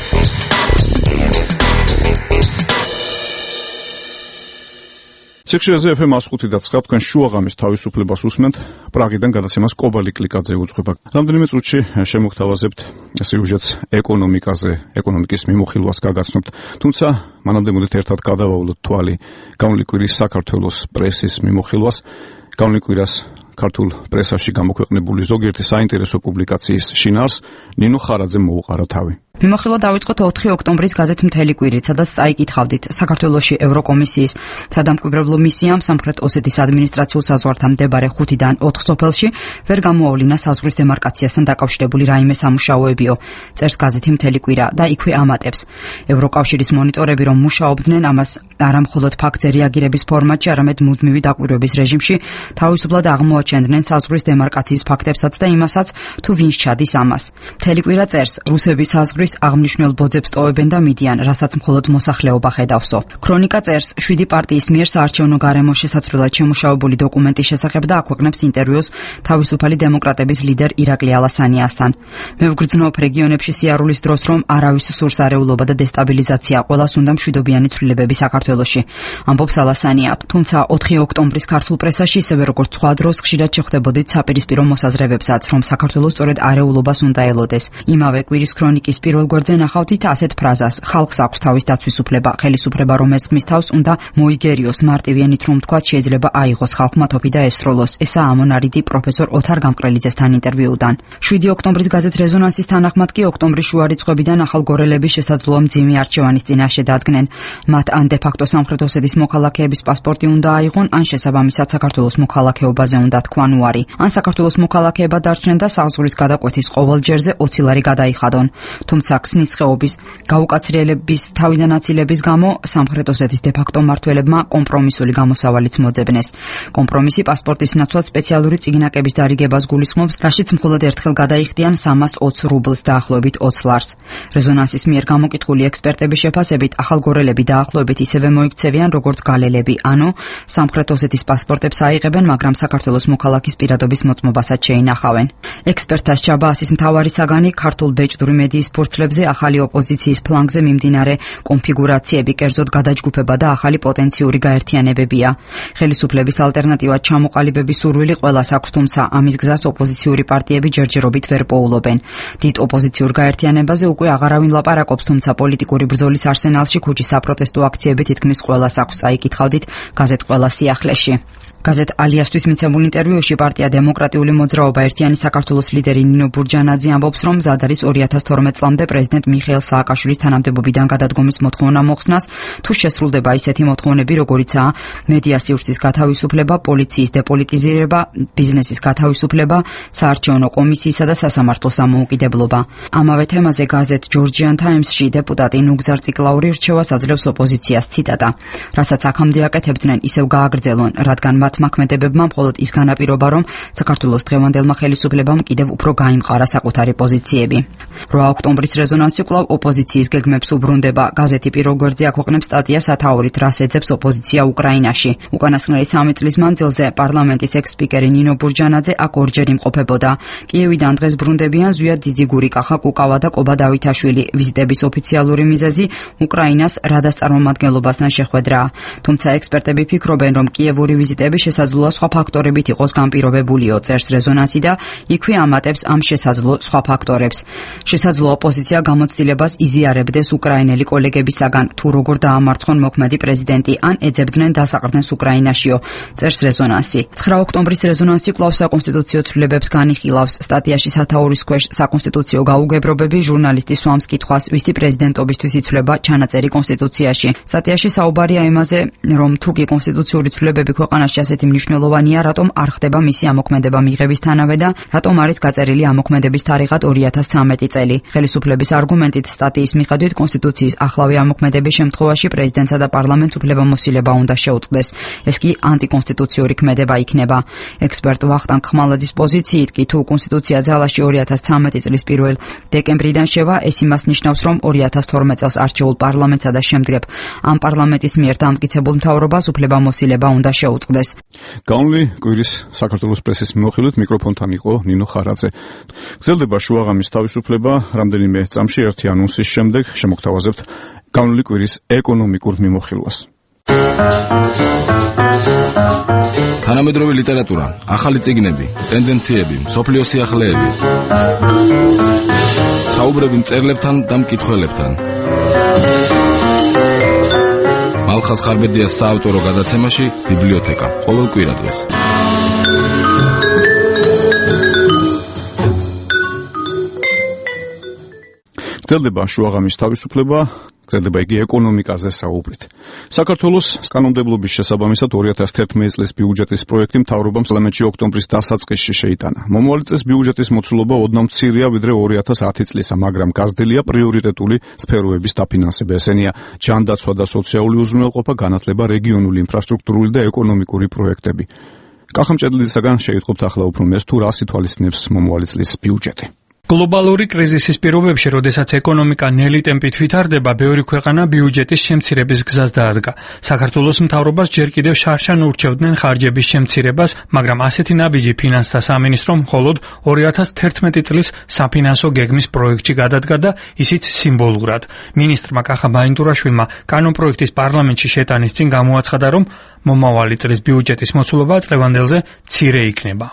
ციხეზე ეფ ემ ათს ხუთი და ცხრა თქვენ შუაღამის თავისუფლებას უსმენთ. პრაღიდან გადაცემას კობალი კლიკაძე უძღვება. რამდენიმე წუთში შემოგთავაზებთ სიუჟეტს ეკონომიკაზე, ეკონომიკის მიმოხილვას გაგაცნობთ. თუმცა მანამდე მოდით ერთად გადავავლოთ თვალი გავლილი კვირის საქართველოს პრესის მიმოხილვას. გავლილი კვირას ქართულ პრესაში გამოქვეყნებული ზოგიერთი საინტერესო პუბლიკაციის შინაარს ნინო ხარაძე მოუყარა თავი. მიმოხილვა დავიწყოთ ოთხი ოქტომბრის გაზეთ მთელი კვირით, სადაც წაიკითხავდით საქართველოში ევროკომისიის სადამკვირვებლო მისიამ სამხრეთ ოსეთის ადმინისტრაციულ საზღვართან მდებარე ხუთიდან ოთხ სოფელში ვერ გამოავლინა საზღვრის დემარკაციასთან დაკავშირებული რაიმე სამუშაოებიო. წერს გაზეთი მთელი კვირა და იქვე ამატებს. ევროკავშირის მონიტორები რომ მუშაობდნენ, ამას არა მხოლოდ ფაქტზე რეაგირების ფორმატში, არამედ მუდმივი დაკვირვების რეჟიმში თავისუფლად აღმოაჩენდნენ საზღვრის დემარკაციის ფაქტებსაც და იმასაც, თუ ვინ სჩადის ამას. მთელი კვირა წერს, რუსები საზღვრის აღმნიშვნელ ბოძებს ტოვებენ და მიდიან, რასაც მხოლოდ მოსახლეობა ხედავსო. ქრონიკა წერს, შვიდი პარტიის მიერ საარჩევნო გარემოს შესაძლებლად შემუშავებული დოკუმენტის შესახებ და აქვეყნებს ინტერვიუს თავისუფალი დემოკრატების ლიდერ ირაკლი ალასანიასთან. მე ვგრძნობ რეგიონებში სიარულის დროს, რომ არავის სურს არეულობა და დესტაბილიზაცია, ყველას უნდა მშვიდობიანი ცვლილებები საქართველოში, ამბობს ალასანია. თუმცა ოთხი ოქტომბრის ქართულ პრესაში, ისევე როგორც სხვა დროს, ხშირად შეხვდებოდით საპირისპირო მოსაზრებებსაც, რომ საქართველოს სწორედ არეულობას უნდა ელოდეს. იმავე კვირის ქრონიკის პირველ გვერდზე ნახავთ ასეთ ფრაზას: ხალხს აქვს თავის დაცვის უფლება, ხელისუფლება რომ ესხმის თავს უნდა მოიგერიოს, მარტივიანით რომ თქვა შეიძლება აიღოს ხალხმა თოფი და ესროლოს. ესაა ამონარიდი პროფესორ ოთარ გამყრელიძესთან ინტერვიუდან. შვიდი ოქტომბრის გაზეთ რეზონანსის თანახმად კი ოქტომბრის შუა რიცხვებიდან ახალგორელების შესაძლოა მძიმე არჩევანის წინაშე დადგნენ. მათ ან დე-ფაქტო სამხრეთ ოსეთის მოქალაქეების პასპორტი უნდა აიღონ, ან შესაბამისად საქართველოს მოქალაქეობაზე უნდა თქვან უარი. ან საქართველოს მოქალაქეება დარჩნენ და საზღვრის გადაკვეთის ყოველ ჯერზე ოცი ლარი გადაიხადონ. თუმცა ქსნის ხეობის გაუკაცრიელების თავიდანაცილების გამო სამხრეთ ოსეთის დე-ფაქტო მმართველებმა კომპრომისული გამოსავალიც მოძებნეს. კომპრომისი პასპორტის ნაცვლად სპეციალური წიგნაკების დარიგებას გულისხმობს, რაშიც მხოლოდ ერთხელ გადაიხდიან სამას ოცი რუბლს დაახლოებით ოცი ლარს. რეზონანსის მიერ გამოკითხული ექსპერტების შეფასებით ახალგორელები დაახლოებით ისევე მოიქცევიან როგორც გალელები, ანუ სამხრეთ ოსეთის პასპორტებს აიღებენ, მაგრამ საქართველოს მოქალაქის პირადობის მოწმობასაც შეინახავენ. ექსპერტთა ჩაბაასის მთავარი საგანი ქართულ ბეჭდური მედიის ფურცლებზე ახალი ოპოზიციის ფლანგზე მიმდინარე კონფიგურაციები, კერძოდ გადაჯგუფება და ახალი პოტენციური გაერთიანებებია. ხელისუფლების ალტერნატივად ჩამოყალიბების სურვილი ყველას აქვს, თუმცა ამის გზას ოპოზიციური პარტიები ჯერჯერობით ვერ პოულობენ. დიდ ოპოზიციურ გაერთიანებაზე უკვე აღარავინ ლაპარაკობს, თუმცა პოლიტიკური ბრძოლის არსენალში ქუჩის საპროტესტო აქციები თითქმის ყველას აქვს, წაიკითხავდით გაზეთ ყველა სიახლეში. გაზეთ ალიასთვის მიცემულ ინტერვიუში პარტია დემოკრატიული მოძრაობა ერთიანი საქართველოს ლიდერი ნინო ბურჯანაძე ამბობს, რომ მზად არის ორი ათას თორმეტ წლამდე პრეზიდენტ მიხეილ სააკაშვილის თანამდებობიდან გადადგომის მოთხოვნა მოხსნას, თუ შესრულდება ისეთი მოთხოვნები, როგორიცაა მედია სივრცის გათავისუფლება, პოლიციის დეპოლიტიზირება, ბიზნესის გათავისუფლება, საარჩევნო კომისიისა და სასამართლოს დამოუკიდებლობა. ამავე თემაზე გაზეთ ჯორჯიან თაიმსში დეპუტატი ნუგზარ ციკლაური რჩევას აძლევს ოპოზიციას, ციტატა: რასაც აქამდე აკეთებდნენ, ისევ გააგრძელონ, რადგან მოქმედებებმა მხოლოდ ის განაპირობა, რომ საქართველოს დღევანდელმა ხელისუფლებამ კიდევ უფრო გაიმყარა საკუთარი პოზიციები. რვა ოქტომბრის რეზონანსი კვლავ ოპოზიციის გეგმებს უბრუნდება. გაზეთი პირველ გვერდზე აქვეყნებს სტატია სათაურით, რას ეძებს ოპოზიცია უკრაინაში. უკანასკნელი სამი წლის მანძილზე პარლამენტის ექს-სპიკერი ნინო ბურჯანაძე აქ ორჯერ იმყოფებოდა. კიევიდან დღეს ბრუნდებიან ზვიად ძიძიგური, კახა კუკავა და კობა დავითაშვილი. ვიზიტების ოფიციალური მიზეზი უკრაინას რადას წარმომადგენლობასთან შეხვედრაა. თუმცა ექსპერტები ფიქრობენ, რომ კიევური ვიზიტები შესაძლოა სხვა ფაქტორებით იყოს განპირობებულიო, წერს რეზონანსი და იქვე ამატებს ამ შესაძლო სხვა ფაქტორებს. შესაძლოა ოპოზიცია გამოცდილებას იზიარებდეს უკრაინელი კოლეგებისაგან, თუ როგორ დაამარცხონ მოქმედი პრეზიდენტი, ან ეძებდნენ დასაყრდნეს უკრაინაშიო, წერს რეზონანსი. ცხრა ოქტომბრის რეზონანსი კვლავ საკონსტიტუციო ცვლილებებს განიხილავს. სტატიაში სათაურის ქვეშ საკონსტიტუციო გაუგებრობები, ჟურნალისტი სვამს კითხვას, ვისი პრეზიდენტობისთვის იცვლება ჩანაწერი კონსტიტუციაში. სტატიაში საუბარია იმაზე, რომ თუ კი კონსტიტუციური ცვლილებები ქვეყანაში ასეთი მნიშვნელოვანია, რატომ არ ხდება მისი ამოქმედება მიღებისთანავე და რატომ არის გაწერილი ამოქმედების თარიღად ორი ათას ცხრამეტი წელი. ხელისუფლების არგუმენტით სტატიის მიხედვით კონსტიტუციის ახლავე ამოქმედების შემთხვევაში პრეზიდენტსა და პარლამენტს უფლებამოსილება უნდა შეუწყდეს. ეს კი ანტიკონსტიტუციური ქმედება იქნება. ექსპერტ ვახტანგ ხმალაძის პოზიციით კი თუ კონსტიტუცია ძალაში ორი ათას ცხრამეტი წლის პირველ დეკემბრიდან შევა, ეს იმას ნიშნავს, რომ ორი ათას თორმეტ წელს არჩეულ პარლამენტსა და შემდგებ ამ პარლამენტის მიერ დამტკიცებულ მთავრობას უფლებამოსილება უნდა შეუწყდეს. გავნილი კვირის საქართველოს პრესის მიმოხილვით მიკროფონთან იყო ნინო ხარაძე. გრძელდება შუაღამის თავისუფლება, რამდენიმე წამში ერთი ანონსის შემდეგ შემოგთავაზებთ გავნილი კვირის ეკონომიკურ მიმოხილვას. თანამედროვე ლიტერატურა, ახალი წიგნები, ტენდენციები, მსოფლიო სიახლეები. საუბრები მწერლებთან და მკითხველებთან. ალხას ხარბედიას საავტორო გადაცემაში ბიბლიოთეკა ყოველ კვირადღეს. გრძელდება შუაღამის თავისუფლება, გრძელდება იგი ეკონომიკაზე საუბრით. საქართველოს კანონმდებლობის შესაბამისად ორი ათას თერთმეტი წლის ბიუჯეტის პროექტი მთავრობამ პარლამენტში ოქტომბრის დასაწყისში შეიტანა. მომავალი წლის ბიუჯეტის მოცულობა ოდნავ მცირეა ვიდრე ორი ათას ათი წლისა, მაგრამ გაზრდილია პრიორიტეტული სფეროების დაფინანსება. ესენია ჯანდაცვა და სოციალური უზრუნველყოფა, განათლება, რეგიონული ინფრასტრუქტურული და ეკონომიკური პროექტები. კახა მჭედლიდისაგან შეიტყობთ ახლა უფრო მეს თუ რას ითვალისწინებს მომავალი წლის ბიუჯეტი. გლობალური კრიზისის პირობებში, როდესაც ეკონომიკა ნელი ტემპით ვითარდება, ბევრი ქვეყანა ბიუჯეტის შემცირების გზას დაადგა. საქართველოს მთავრობას ჯერ კიდევ შარშან ურჩევდნენ ხარჯების შემცირებას, მაგრამ ასეთი ნაბიჯი ფინანსთა სამინისტრომ მხოლოდ ორი ათას თერთმეტი წლის საფინანსო გეგმის პროექტში გადადგა და ისიც სიმბოლურად. მინისტრმა კახა ბაინდურაშვილმა კანონპროექტის პარლამენტში შეტანის წინ გამოაცხადა, რომ მომავალი წლის ბიუჯეტის მოცულობა წლევანდელზე მცირე იქნება.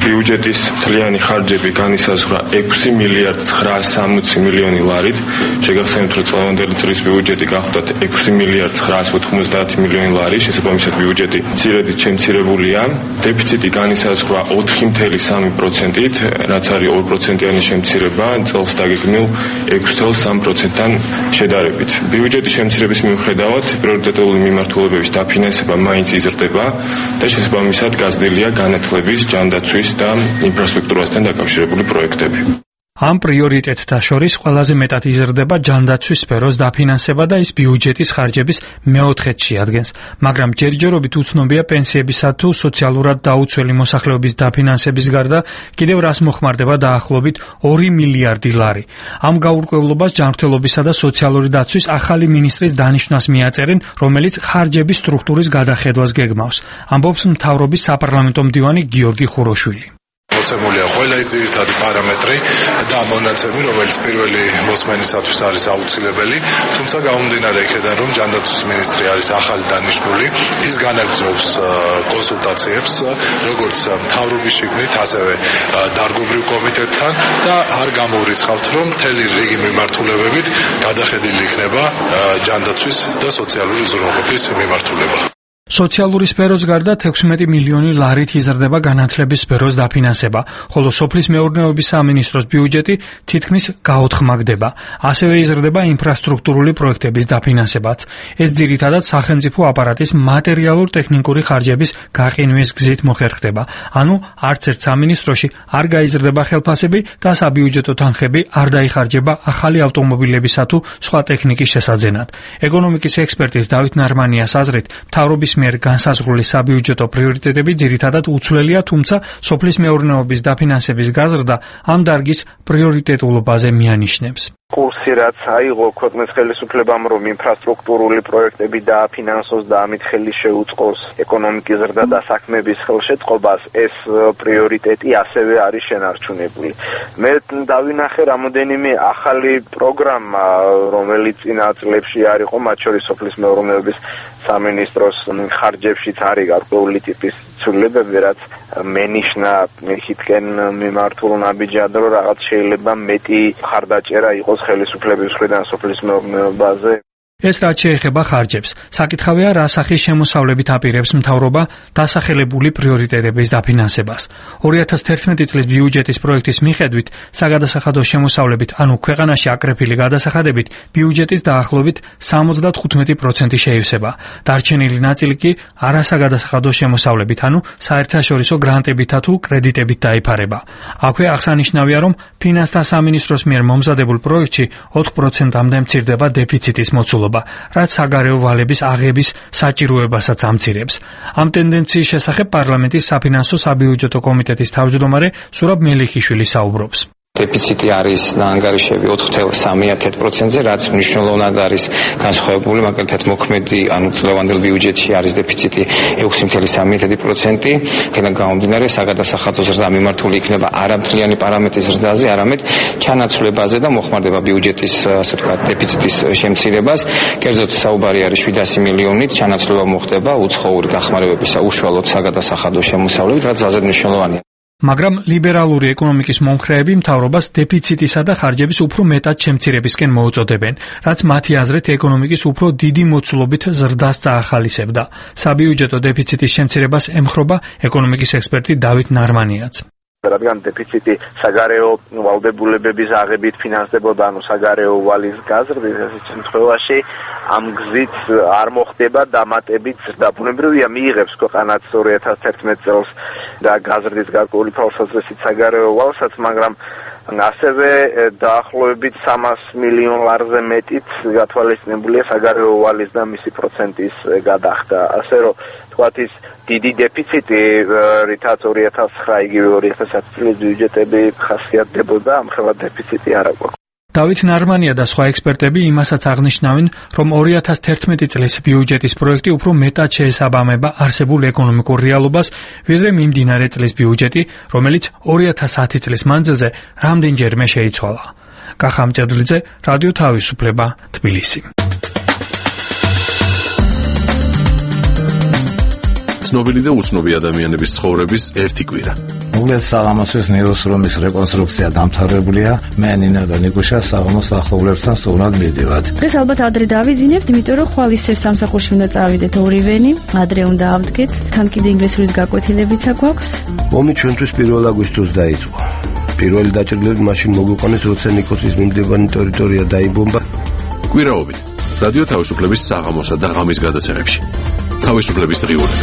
ბიუჯეტის მთლიანი ხარჯები განისაზღვრა ექვსი მილიარდი ცხრაასი მილიონი ლარით. შეგახსენებთ, რომ წლევანდელი წლის ბიუჯეტი გახლდათ ექვსი მილიარდი ცხრაასი ოთხმოცდაათი მილიონი ლარი, შესაბამისად ბიუჯეტი მცირედით შემცირებულია. დეფიციტი განისაზღვრა ოთხი კoma სამი პროცენტით, რაც არის ორი პროცენტიანი შემცირება წელს დაგეგმილ ექვსი კoma სამი პროცენტთან შედარებით. ბიუჯეტის შემცირების მიუხედავად პრიორიტეტული მიმართულებების დაფინანსება მაინც იზრდება და შესაბამისად გაზრდილია განათლების, ჯანდაცვის და ინფრასტრუქტურასთან დაკავშირებული პროექტები. ამ პრიორიტეტთა შორის ყველაზე მეტად იზრდება ჯანდაცვის სფეროს დაფინანსება და ის ბიუჯეტის ხარჯების მეოთხედში ადგენს, მაგრამ ჯერჯერობით უცნობია პენსიებისა თუ სოციალურად დაუცველი მოსახლეობის დაფინანსების გარდა კიდევ რას მოხმარდება დაახლოებით ორი მილიარდი ლარი. ამ გაურკვევლობას ჯანმრთელობისა და სოციალური დაცვის ახალი მინისტრის დანიშვნას მიაწერენ, რომელიც ხარჯების სტრუქტურის გადახედვას გეგმავს, ამბობს მთავრობის საპარლამენტო მდივანი გიორგი ხუროშვილი. მოცემულია ყველა ის ძირითადი პარამეტრი და მონაცემი, რომელიც პირველი მოსმენისათვის არის აუცილებელი, თუმცა გამომდინარე იქედან, რომ ჯანდაცვის მინისტრი არის ახალი დანიშნული, ის განაგრძობს კონსულტაციებს როგორც მთავრობის შიგნით, ასევე დარგობრივ კომიტეტთან და არ გამოვრიცხავთ, რომ მთელი რიგი მიმართულებებით გადახედილი იქნება ჯანდაცვის და სოციალური უზრუნველყოფის მიმართულება. სოციალური სფეროს გარდა ექვსმეტი მილიონი ლარით იზრდება განათლების სფეროს დაფინანსება, ხოლო სოფლის მეურნეობის სამინისტროს ბიუჯეტი თითქმის გაოთხმაგდება. ასევე იზრდება ინფრასტრუქტურული პროექტების დაფინანსებაც. ეს ძირითადად სახელმწიფო აპარატის მატერიალურ-ტექნიკური ხარჯების გაყინვის გზით მოხერხდება. ანუ არც ერთ სამინისტროში არ გაიზრდება ხელფასები და საბიუჯეტო თანხები არ დაიხარჯება ახალი ავტომობილებისა თუ სხვა ტექნიკის შესაძენად. ეკონომიკის ექსპერტის დავით ნარმანიას აზრით, მთავრობის მიერ განსაზღვრული საბიუჯეტო პრიორიტეტები ძირითადად უცვლელია, თუმცა სოფლის მეურნეობის დაფინანსების გაზრდა ამ დარგის პრიორიტეტულობაზე მიანიშნებს. კურსი რაც აიღო ქვეყნის ხელისუფლებამ, რომ ინფრასტრუქტურული პროექტები დააფინანსოს და ამით ხელი შეუწყოს ეკონომიკის ზრდა და საქმეების ხელშეწყობას, ეს პრიორიტეტი ასევე არის შენარჩუნებული. მე დავინახე რამოდენიმე ახალი პროგრამა, რომელიც წინა წლებში არ იყო, მათ შორის სოფლის მეურნეობის სამინისტროს ხარჯებშიც არის გარკვეული ტიპის ცვლილებები, რაც მენიშნა მეხითკენ მიმართულ ნაბიჯად, რომ რაღაც შეიძლება მეტი ხარდაჭერა იყოს ხელისუფლების მხრიდან სოფლის მეურნეობაზე. ეს რაც შეეხება ხარჯებს, საკითხავია რა სახის შემოსავლებით აპირებს მთავრობა დასახელებული პრიორიტეტების დაფინანსებას. ორი ათას თერთმეტი წლის ბიუჯეტის პროექტის მიხედვით, საგადასახადო შემოსავლებით, ანუ ქვეყანაში აკრეფილი გადასახადებით, ბიუჯეტის დაახლოებით სამოცდათხუთმეტი პროცენტი შეივსება. დარჩენილი ნაწილი კი არასაგადასახადო შემოსავლებით, ანუ საერთაშორისო გრანტებითა თუ კრედიტებით დაიფარება. აქვე აღსანიშნავია, რომ ფინანსთა სამინისტროს მიერ მომზადებულ პროექტში ოთხ პროცენტამდე მცირდება დეფიციტის მოცულობა, რაც საგარეო ვალების აღების საჭიროებასაც ამცირებს. ამ ტენდენციის შესახებ პარლამენტის საფინანსო საბიუჯეტო კომიტეტის თავმჯდომარე სურაბ მელიქიშვილი საუბრობს. დეფიციტი არის დაანგარიშები ოთხ კoma სამი პროცენტზე, რაც მნიშვნელოვნად არის განსხვავებული, მაგალითად მოქმედი, ანუ წლევანდელ ბიუჯეტში არის დეფიციტი ექვსი კoma სამი პროცენტი, აქედან გამომდინარე საგადასახადო ზრდა მიმართული იქნება არამთლიანი პარამეტრის ზრდაზე, არამედ ჩანაცვლებაზე და მოხმარდება ბიუჯეტის, ასე ვთქვათ, დეფიციტის შემცირებას. კერძოდ საუბარი არის შვიდასი მილიონით, ჩანაცვლება მოხდება უცხოური დახმარებებისა უშუალოდ საგადასახადო შემოსავლებით, რაც ძალზედ მნიშვნელოვანია. მაგრამ ლიბერალური ეკონომიკის მომხრეები მთავრობას დეფიციტისა და ხარჯების უფრო მეტად შემცირებისკენ მოუწოდებენ, რაც მათი აზრით ეკონომიკის უფრო დიდი მოცულობით ზრდას წაახალისებდა. საბიუჯეტო დეფიციტის შემცირებას ემხრობა ეკონომიკის ექსპერტი დავით ნარმანიაც. რადგან დეფიციტი საგარეო ვალდებულებების აღებით ფინანსდებოდა, ანუ საგარეო ვალის გაზრდით, ასეთ შემთხვევაში ამ გზით არ მოხდება დამატებით ზრდა. ბუნებრივია მიიღებს ქვეყანაც ორი ათას თერთმეტ წელს და გაზრდის გარკვეული თვალსაზრისით საგარეო ვალსაც, მაგრამ ასევე დაახლოებით სამას მილიონ ლარზე მეტით გათვალისწინებულია საგარეო ვალის და მისი პროცენტის გადახდა. ასე რომ თქვათ ის დიდი დეფიციტი, რითაც ორი ათას ცხრა იგივე ორი ათას ათი წლის ბიუჯეტები ხასიათდებოდა, ამხელა დეფიციტი არ აქვს. დავით ნარმანია და სხვა ექსპერტები იმასაც აღნიშნავენ, რომ ორი ათას თერთმეტი წლის ბიუჯეტის პროექტი უფრო მეტად შეესაბამება არსებულ ეკონომიკურ რეალობას, ვიდრე მიმდინარე წლის ბიუჯეტი, რომელიც ორი ათას ათი წლის მანძილზე რამდენჯერმე შეიცვალა. კახა მჭედლიძე, რადიო თავისუფლება, თბილისი. ცნობილი და უცნობი ადამიანების ცხოვრების ერთი კვირა. მოკლედ საღამოსის ნეიროსრომის რეკონსტრუქცია დამთავრებულია. მე ნინა და ნიკუშა საღამოს ახლობლებთან სწორად მივდივართ. დღეს ალბათ ადრე დავიძინებთ, იმიტომ რომ ხვალისებრ სამსახურში უნდა წავიდეთ ორივენი, ადრე უნდა ავდგეთ, თან კიდე ინგლისურის გაკვეთილებიც აქვს. ომი ჩვენთვის პირველ აგვისტოს დაიწყო. პირველი დაჭრილები მაშინ მოგვიყვანეს, როცა ნიკოსის მიმდებარე ტერიტორია დაიბომბა. კვირაობით რადიო თავისუფლების საღამოსა და ღამის გადაცემებში. თავისუფლების დღიურები.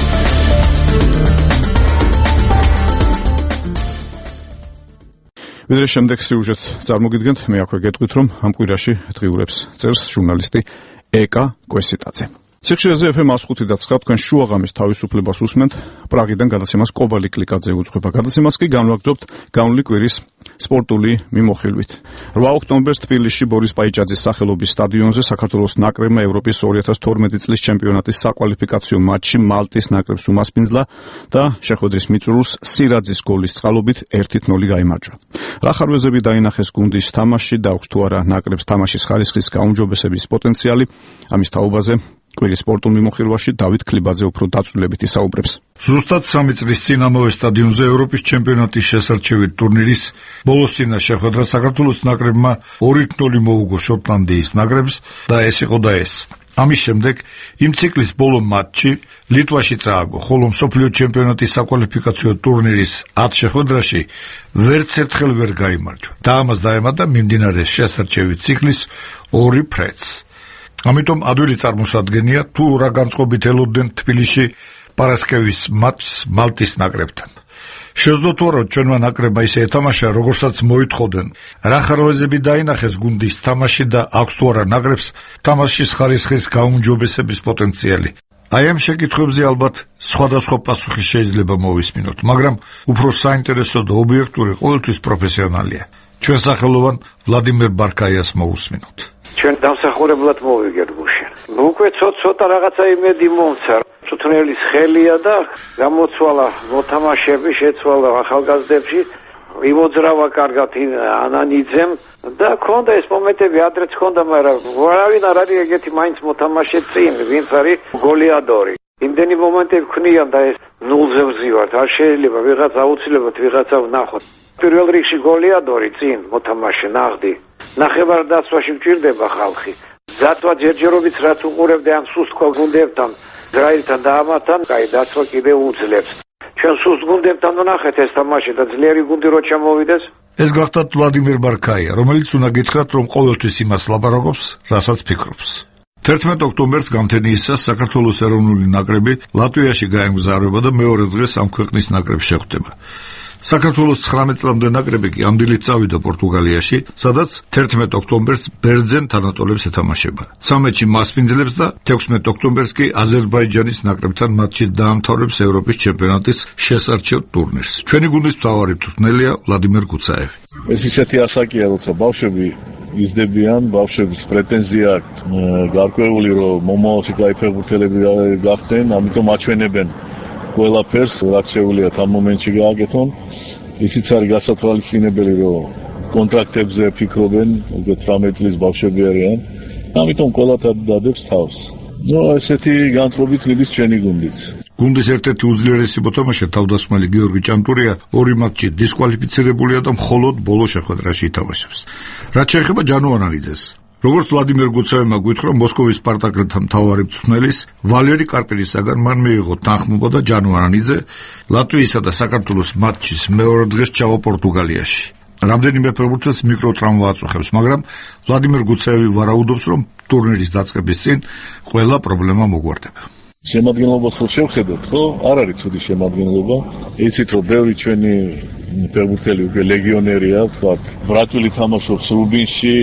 ვიდრე შემდეგ სიუჟეტს წარმოგიდგენთ, მე აქვე გეტყვით, რომ ამ კვირაში დღიურებს წერს ჟურნალისტი ეკა კვესიტაძე. სიხშირეზე ეფ ემ ას ხუთი და ცხრა თქვენ შუაღამის თავისუფლებას უსმენთ. პრაღიდან გადაცემას კობალი კლიკაძე უძღვება. გადაცემას კი განვაგრძობთ განვლილი კვირის სპორტული მიმოხილვით. რვა ოქტომბერს თბილისში ბორის პაიჭაძის სახელობის სტადიონზე საქართველოს ნაკრებმა ევროპის ორი ათას თორმეტი წლის ჩემპიონატის საკვალიფიკაციო მატჩში მალტის ნაკრებს უმასპინძლა და შეხვედრის მიწურულს სირაძის გოლის წყალობით ერთი ნული გაიმარჯვა. რა ხარვეზები დაინახეს გუნდის თამაში და აქვს თუ არა ნაკრებს თამაშის ხარისხის გაუმჯობესების პოტენციალი, ამის თაობაზე კვირის სპორტულ მიმოხილვაში დავით ქლიბაძე უფრო დაწვრილებით ისაუბრებს. ზუსტად სამი წლის წინ ამავე სტადიონზე ევროპის ჩემპიონატის შესარჩევი ტურნირის ბოლოსწინა შეხვედრა საქართველოს ნაკრებმა ორი ნული მოუგო შოტლანდიის ნაკრებს და ეს იყო და ეს. ამის შემდეგ იმ ციკლის ბოლო მატჩი ლიტვაში წააგო, ხოლო მსოფლიო ჩემპიონატის საკვალიფიკაციო ტურნირის ათ შეხვედრაში ვერც ერთხელ ვერ გაიმარჯვა და ამას დაემატა მიმდინარე შესარჩევი ციკლის ორი ფრეც. ამიტომ ადვილი წარმოსადგენია თუ რა განწყობით ელოდნენ თბილისში პარასკევის მატჩს მალტის ნაკრებთან. შეძლო თუ არა ჩვენმა ნაკრებმა ისე ეთამაშა, როგორცაც მოითხოვდნენ. რა ხარვეზები დაინახეს გუნდის თამაში და აქვს თუ არა ნაკრებს თამაშის ხარისხის გაუმჯობესების პოტენციალი. აი ამ შეკითხვებზე ალბათ სხვადასხვა პასუხი შეიძლება მოვისმინოთ, მაგრამ უფრო საინტერესო და ობიექტური ყოველთვის პროფესიონალია. ჩვენ სახელოვან ვლადიმერ ბარკაიას მოусმინოთ. ჩვენ დამსახურებლად მოვიგეთ გუშინ. უკვე ცოტა რაღაცა იმედი მომცა. წუთნელის ხელია და გამოცვალა მოთამაშეები, შეცვალა ახალგაზრდებში, იმოძრავა კარგად ანანიძემ და ქონდა ეს მომენტები, ადრეც ქონდა, მაგრამ ვარავინ არ არის ეგეთი მაინც მოთამაშე წინ, ვინც არის გოლიადორი. იმდენი მომენტები ქნიან და ეს ნულზე ვზივართ, არ შეიძლება ვიღაც აუცილებლად ვიღაცა ვნახოთ. პირველ რიგში გოლიადორი წინ მოთამაშე ნაღდი. ნახევარდაცვაში მჭირდება ხალხი. დაცვა ჯერჯერობით რაც უყურებდი ამ სუსტ გუნდებთან, ისრაელთან და ამათთან, კაი დაცვა კიდევ უძლებს. ჩვენ სუსტ გუნდებთან ვნახეთ ეს თამაში და ძლიერი გუნდი რო ჩამოვიდეს. ეს გახდათ ვლადიმერ ბარკაია, რომელიც უნდა გითხრათ, რომ ყოველთვის იმას ლაპარაკობს, რასაც ფიქრობს. თერთმეტ ოქტომბერს გამთენიისას საქართველოს ეროვნული ნაკრები ლატვიაში გაემგზავრება და მეორე დღეს ამ ქვეყნის ნაკრებს შეხვდება. საქართველოს ცხრამეტ წლამდე ნაკრები კი ამ დილით წავიდა პორტუგალიაში, სადაც თერთმეტ ოქტომბერს ბერძენ თანატოლებს ეთამაშება. ცამეტში მასპინძლებს და თექვსმეტ ოქტომბერს კი აზერბაიჯანის ნაკრებთან მატჩით დაამთავრებს ევროპის ჩემპიონატის შესარჩევ ტურნირს. ჩვენი გუნდის მთავარი მწვრთნელია ვლადიმერ გუცაევი. ეს ისეთი ასაკია, როცა ბავშვები იზრდებიან, ბავშვების პრეტენზია აქვთ გარკვეული, რომ მომავალში კაი ფეხბურთელები გახდნენ, ამიტომ აჩვენებენ ყველაფერს, რაც შეუძლიათ ამ მომენტში გააკეთონ. ისიც არის გასათვალისწინებელი, რომ კონტრაქტებზე ფიქრობენ, უკვე ცხრამეტ წლის ბავშვები არიან. ამიტომ ყველა დადებს თავს. ნუ ესეთი განწყობით მიდის ჩვენი გუნდიც. გუნდის ერთ-ერთი უძლიერესი მოთამაშე თავდასხმელი გიორგი ჭანტურია ორი მატჩი დისკვალიფიცირებულია და მხოლოდ ბოლო შეხვედრაში ითამაშებს. რაც შეეხება ჯანუარანიძეს, როგორც ვლადიმერ გუცაევმა გითხრა, მოსკოვის სპარტაკელთან მთავარი მწვრთნელის ვალერი კარპირისაგან მან მიიღო თანხმობა და ჯანუარანიძე ლატვიისა და საქართველოს მატჩის მეორე დღეს ჩავა პორტუგალიაში. რამდენიმე ფეხბურთელს მიკროტრამვა აწუხებს, მაგრამ ვლადიმერ გუცაევი ვარაუდობს, რომ ტურნირის დაწყების წინ ყველა პრობლემა მოგვარდება. შემადგენლობას რო შევხედოთ, ხო, არ არის ცუდი შემადგენლობა. იცით, რომ ბევრი ჩვენი ფეხბურთელი უკვე ლეგიონერია, ვთქვათ, ბრატვილი თამაშობს რუბინში,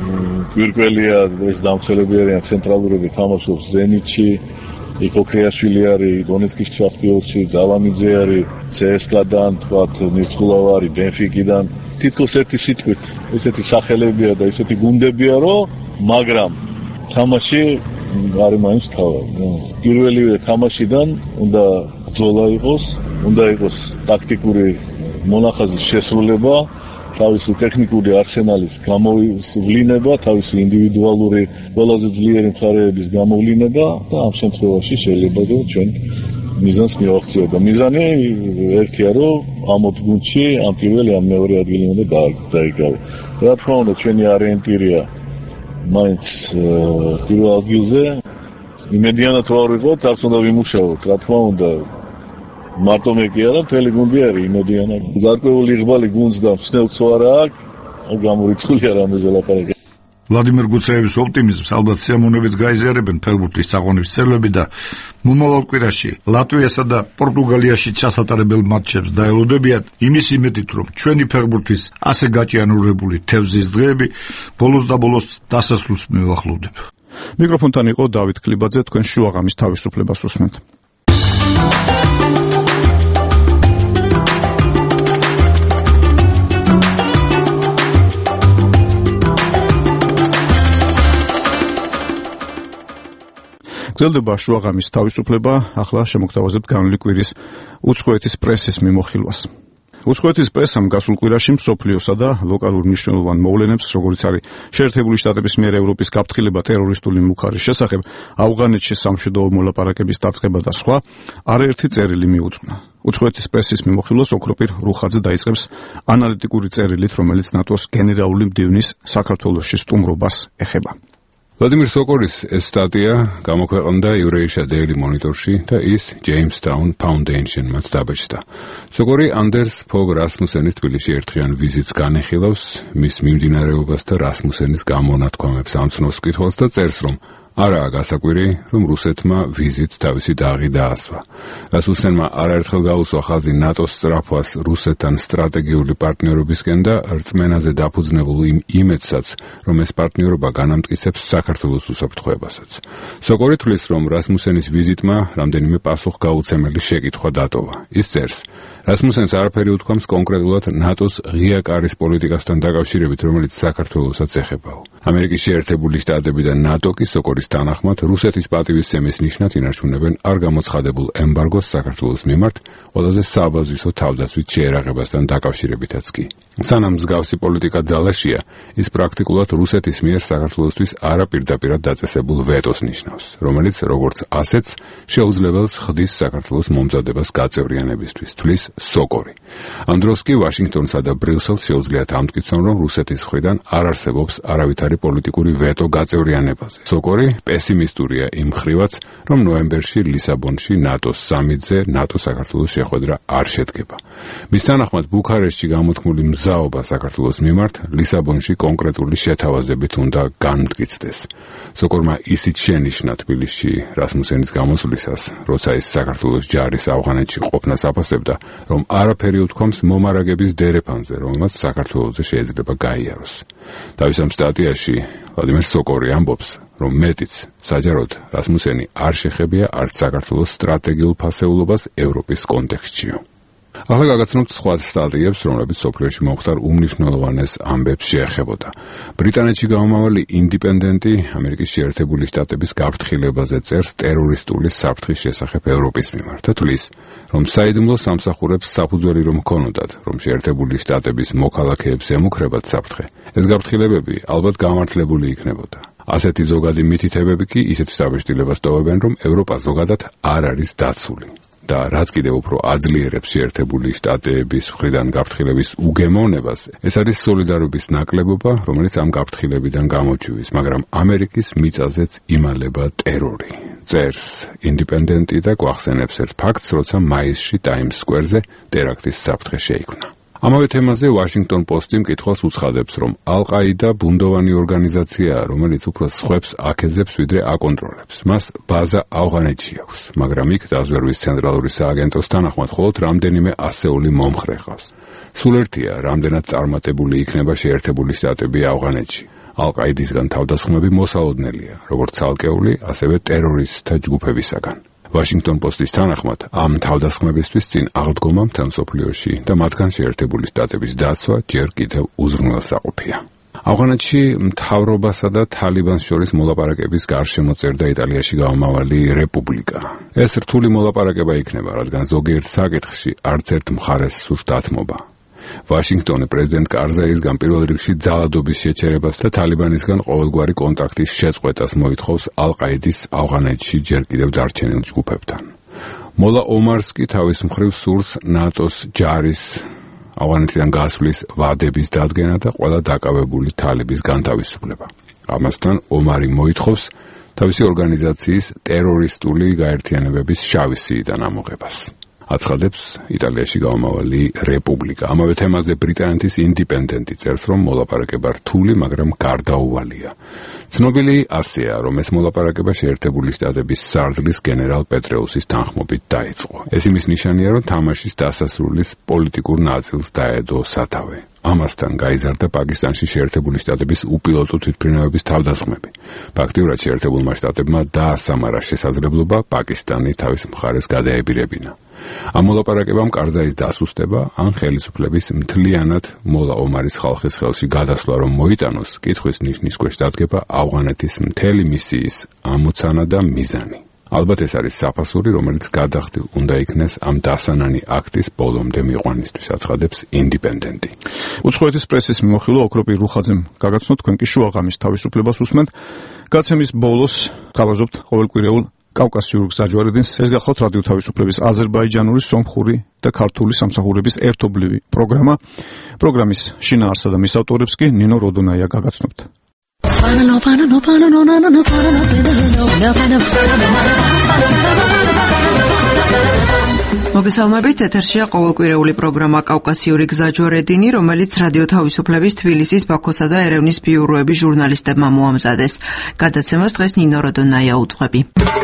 კვირკველია, ეს დამცველები არიან ცენტრალურები, თამაშობს ზენიტში, იკოქრიაშვილი არის დონეცკის შახტიორში, ძალამიძე არის ცსკა-დან, ვთქვათ, ნირცხულავა არის ბენფიკიდან. თითქოს ერთი სიტყვით, ესეთი სახელებია და ესეთი გუნდებია, რომ მაგრამ თამაში არის მაინც თავი. პირველივე თამაშიდან უნდა ბრძოლა იყოს, უნდა იყოს ტაქტიკური მონახაზის შესრულება, თავისი ტექნიკური არსენალის გამოვლინება, თავისი ინდივიდუალური ყველაზე ძლიერი მხარეების გამოვლინება და ამ შემთხვევაში შეიძლება რომ ჩვენ მიზანს მიაღწიოდა. მიზანი ერთია, რომ ამ ოთხ გუნდში ამ პირველი ამ მეორე ადგილი უნდა დაიკავო. რა თქმა უნდა, ჩვენი ორიენტირია მაინც პირველ ადგილზე. იმედიანად ვარ ვიყოთ, არც უნდა ვიმუშაოთ. რა თქმა უნდა, მარტო მე კი არა, მთელი გუნდი არის იმედიანად. გარკვეული ღბალი გუნდს და მსნელს არა აქვს, გამორიცხულია რამეზე ლაპარაკი. ვლადიმერ გუცეევის ოპტიმიზმს ალბათ სიამოვნებით გაიზიარებენ ფეხბურთის წაგონების წევრები და მომავალ კვირაში ლატვიასა და პორტუგალიაში ჩასატარებელ მატჩებს დაელოდებიან იმის იმედით, რომ ჩვენი ფეხბურთის ასე გაჭიანურებული თევზის დღეები ბოლოს და ბოლოს დასასრულს მივახლოვდება. მიკროფონთან იყო დავით კლიბაძე, თქვენ შუაღამის თავისუფლებას უსმენთ. გრძელდება შუაღამის თავისუფლება, ახლა შემოგთავაზებთ განვლილი კვირის უცხოეთის პრესის მიმოხილვას. უცხოეთის პრესამ გასულ კვირაში მსოფლიოსა და ლოკალურ მნიშვნელოვან მოვლენებს, როგორც არის შეერთებული შტატების მიერ ევროპის გაფრთხილება ტერორისტული მუხარის შესახებ, ავღანეთში სამშვიდობო მოლაპარაკების დაწყება და სხვა, არაერთი წერილი მიუძღვნა. უცხოეთის პრესის მიმოხილვას ოქროპირ რუხაძე დაიწყებს ანალიტიკური წერილით, რომელიც ნატოს გენერალური მდივნის საქართველოში სტუმრობას ეხება. ვლადიმერ სოკორის ეს სტატია გამოქვეყნდა Eurasia Daily Monitor-ში და ის Jamestown Foundation-მაც დაბეჭდა. სოკორი ანდერს ფოგ რასმუსენის თბილისში ერთხიან ვიზიტს განეხილავს, მის მიმდინარეობას და რასმუსენის გამონათქვამებს ამცნობს კითხვას და წერს, რომ არაა გასაკვირი, რომ რუსეთმა ვიზიტს თავისი დაღი დაასვა. რასმუსენმა არაერთხელ გაუსვა ხაზი ნატოს სწრაფვას რუსეთთან სტრატეგიული პარტნიორობისკენ და რწმენაზე დაფუძნებულ იმ იმედსაც, რომ ეს პარტნიორობა განამტკიცებს საქართველოს უსაფრთხოებასაც. სოკორი თვლის, რომ რასმუსენის ვიზიტმა რამდენიმე პასუხგაუცემელი შეკითხვა დატოვა. ის წერს, რასმუსენს არაფერი უთქვამს კონკრეტულად ნატოს ღია კარის პოლიტიკასთან დაკავშირებით, რომელიც საქართველოსაც ეხებაო. ამერიკის შეერთებული შტატები და ნატო კი სოკორის თანახმად რუსეთის პატივისცემის ნიშნად ინარჩუნებენ არ გამოცხადებულ ემბარგოს საქართველოს მიმართ, ყველაზე საბაზისო თავდაცვით შეერაღებასთან დაკავშირებითაც კი. სანამ მსგავსი პოლიტიკა ძალაშია, ის პრაქტიკულად რუსეთის მიერ საქართველოსთვის არაპირდაპირად დაწესებულ ვეტოს ნიშნავს, რომელიც როგორც ასეთს შეუძლებელს ხდის საქართველოს მომზადებას გაწევრიანებისთვის, თვლის სოკორი. ამ დროს კი ვაშინგტონსა და ბრიუსელს შეუძლიათ ამტკიცონ, რომ რუსეთის მხრიდან არ არსებობს არავითარი პოლიტიკური ვეტო გაწევრიანებაზე. სოკორი პესიმისტურია იმ მხრივაც, რომ ნოემბერში ლისაბონში ნატოს სამიტზე ნატო-საქართველოს შეხვედრა არ შედგება. მის თანახმად ბუქარესტში გამოთქმული მზაობა საქართველოს მიმართ ლისაბონში კონკრეტული შეთავაზებით უნდა განმტკიცდეს. სოკორმა ისიც შენიშნა თბილისში რასმუსენის გამოსვლისას, როცა ის საქართველოს ჯარის ავღანეთში ყოფნას აფასებდა, რომ არაფერი უთქვამს მომარაგების დერეფანზე, რომელმაც საქართველოზე შეიძლება გაიაროს. თავის ამ სტატიაში ვლადიმერ სოკორი ამბობს, რომ მეტიც საჯაროდ რასმუსენი არ შეხებია არც საქართველოს სტრატეგიულ ფასეულობას ევროპის კონტექსტშიო. ახლა გაგაცნობთ სხვა სტატიებს, რომლებიც სოფლიოში მომხდარ უმნიშვნელოვანეს ამბებს შეეხებოდა. ბრიტანეთში გამომავალი ინდიპენდენტი ამერიკის შეერთებული შტატების გაფრთხილებაზე წერს ტერორისტული საფრთხის შესახებ ევროპის მიმართ და თვლის, რომ საიდუმლო სამსახურებს საფუძველი რომ ჰქონოდათ, რომ შეერთებული შტატების მოქალაქეებს ემუქრებათ საფრთხე, ეს გაფრთხილებები ალბათ გამართლებული იქნებოდა. ასეთი ზოგადი მითითებები კი ისეთ დაბეჭდილებას ტოვებენ, რომ ევროპა ზოგადად არ არის დაცული. და რაც კიდევ უფრო აძლიერებს შეერთებული შტატების მხრიდან გაფრთხილების უგემოვნებას, ეს არის სოლიდარობის ნაკლებობა, რომელიც ამ გაფრთხილებიდან გამოჩვივის, მაგრამ ამერიკის მიწაზეც იმალება ტერორი. წერს ინდიპენდენტი და გვახსენებს ერთ ფაქტს, როცა მაისში ტაიმს სკვერზე ტერაქტის საფრთხე შეიქმნა. ამავე თემაზე Washington Post-ი მკითხველს უცხადებს, რომ ალ-ყაიდა ბუნდოვანი ორგანიზაციაა, რომელიც უფრო სხვებს აკეძებს, ვიდრე აკონტროლებს. მას ბაზა ავღანეთში აქვს, მაგრამ იქ დაზვერვის ცენტრალური სააგენტოს თანახმად მხოლოდ რამდენიმე ასეული მომხრე ყავს. სულ ერთია, რამდენად წარმატებული იქნება შეერთებული შტატები ავღანეთში. ალ-ყაიდისგან თავდასხმები მოსალოდნელია, როგორც ცალკეული, ასევე ტერორისტთა ჯგუფებისაგან. Washington Post-ის თანახმად, ამ თავდასხმებისთვის წინ აღდგომა მთელ მსოფლიოში და მათგან შეერთებული შტატების დაცვა ჯერ კიდევ უზრუნველსაყოფია. ავღანეთში მთავრობასა და თალიბანს შორის მოლაპარაკების გარშემო წერდა იტალიაში გამომავალი რეპუბლიკა. ეს რთული მოლაპარაკება იქნება, რადგან ზოგიერთ საკითხში არც ერთ მხარეს სურს დათმობა. ვაშინგტონი პრეზიდენტ კარზაისგან პირველ რიგში ძალადობის შეჩერებას და თალიბანისგან ყოველგვარი კონტაქტის შეწყვეტას მოითხოვს ალ-ყაიდის ავღანეთში ჯერ კიდევ დარჩენილ ჯგუფებთან. მოლა ომარს კი თავის მხრივ სურს ნატოს ჯარის ავღანეთიდან გასვლის ვადების დადგენა და ყველა დაკავებული თალიბის განთავისუფლება. ამასთან ომარი მოითხოვს თავისი ორგანიზაციის ტერორისტული გაერთიანებების შავი სიიდან ამოღებას. აცხადებს იტალიაში გამომავალი რეპუბლიკა. ამავე თემაზე ბრიტანეთის ინდიპენდენტი წერს, რომ მოლაპარაკება რთული, მაგრამ გარდაუვალია. ცნობილი ასეა, რომ ეს მოლაპარაკება შეერთებული შტატების სარდლის გენერალ პეტრეუსის თანხმობით დაიწყო. ეს იმის ნიშანია, რომ თამაშის დასასრულის პოლიტიკურ ნაწილს დაედო სათავე. ამასთან გაიზარდა პაკისტანში შეერთებული შტატების უპილოტო თვითმფრინავების თავდასხმები. ფაქტიურად შეერთებულმა შტატებმა დაასამარა შესაძლებლობა პაკისტანი თავის მხარეს გადაებირებინა. ამ მოლაპარაკებამ კარზაის დასუსტება ან ხელისუფლების მთლიანად მოლა ომარის ხალხის ხელში გადასვლა რომ მოიტანოს, კითხვის ნიშნის ქვეშ დადგება ავღანეთის მთელი მისიის ამოცანა და მიზანი. ალბათ ეს არის საფასური, რომელიც გადახდილ უნდა იქნეს ამ დასანანი აქტის ბოლომდე მიყვანისთვის, აცხადებს ინდიპენდენტი. უცხოეთის პრესის მიმოხილვა ოქროპი რუხაძემ გაგაცნოთ, თქვენ კი შუაღამის თავისუფლებას უსმენთ. გაცემის ბოლოს გავაზობთ ყოველკვირეულ კავკასიურ გზაჯვარედინს. ეს გახლავთ რადიო თავისუფლების აზერბაიჯანური, სომხური და ქართული სამსახურების ერთობლივი პროგრამა. პროგრამის შინაარსსა და მის ავტორებს კი ნინო როდონაია გაგაცნობთ. მოგესალმებით, ეთერშია ყოველკვირეული პროგრამა კავკასიური გზაჯვარედინი, რომელიც რადიო თავისუფლების თბილისის, ბაქოსა და ერევნის ბიუროების ჟურნალისტებმა მოამზადეს. გადაცემას დღეს ნინო როდონაია უძღვები.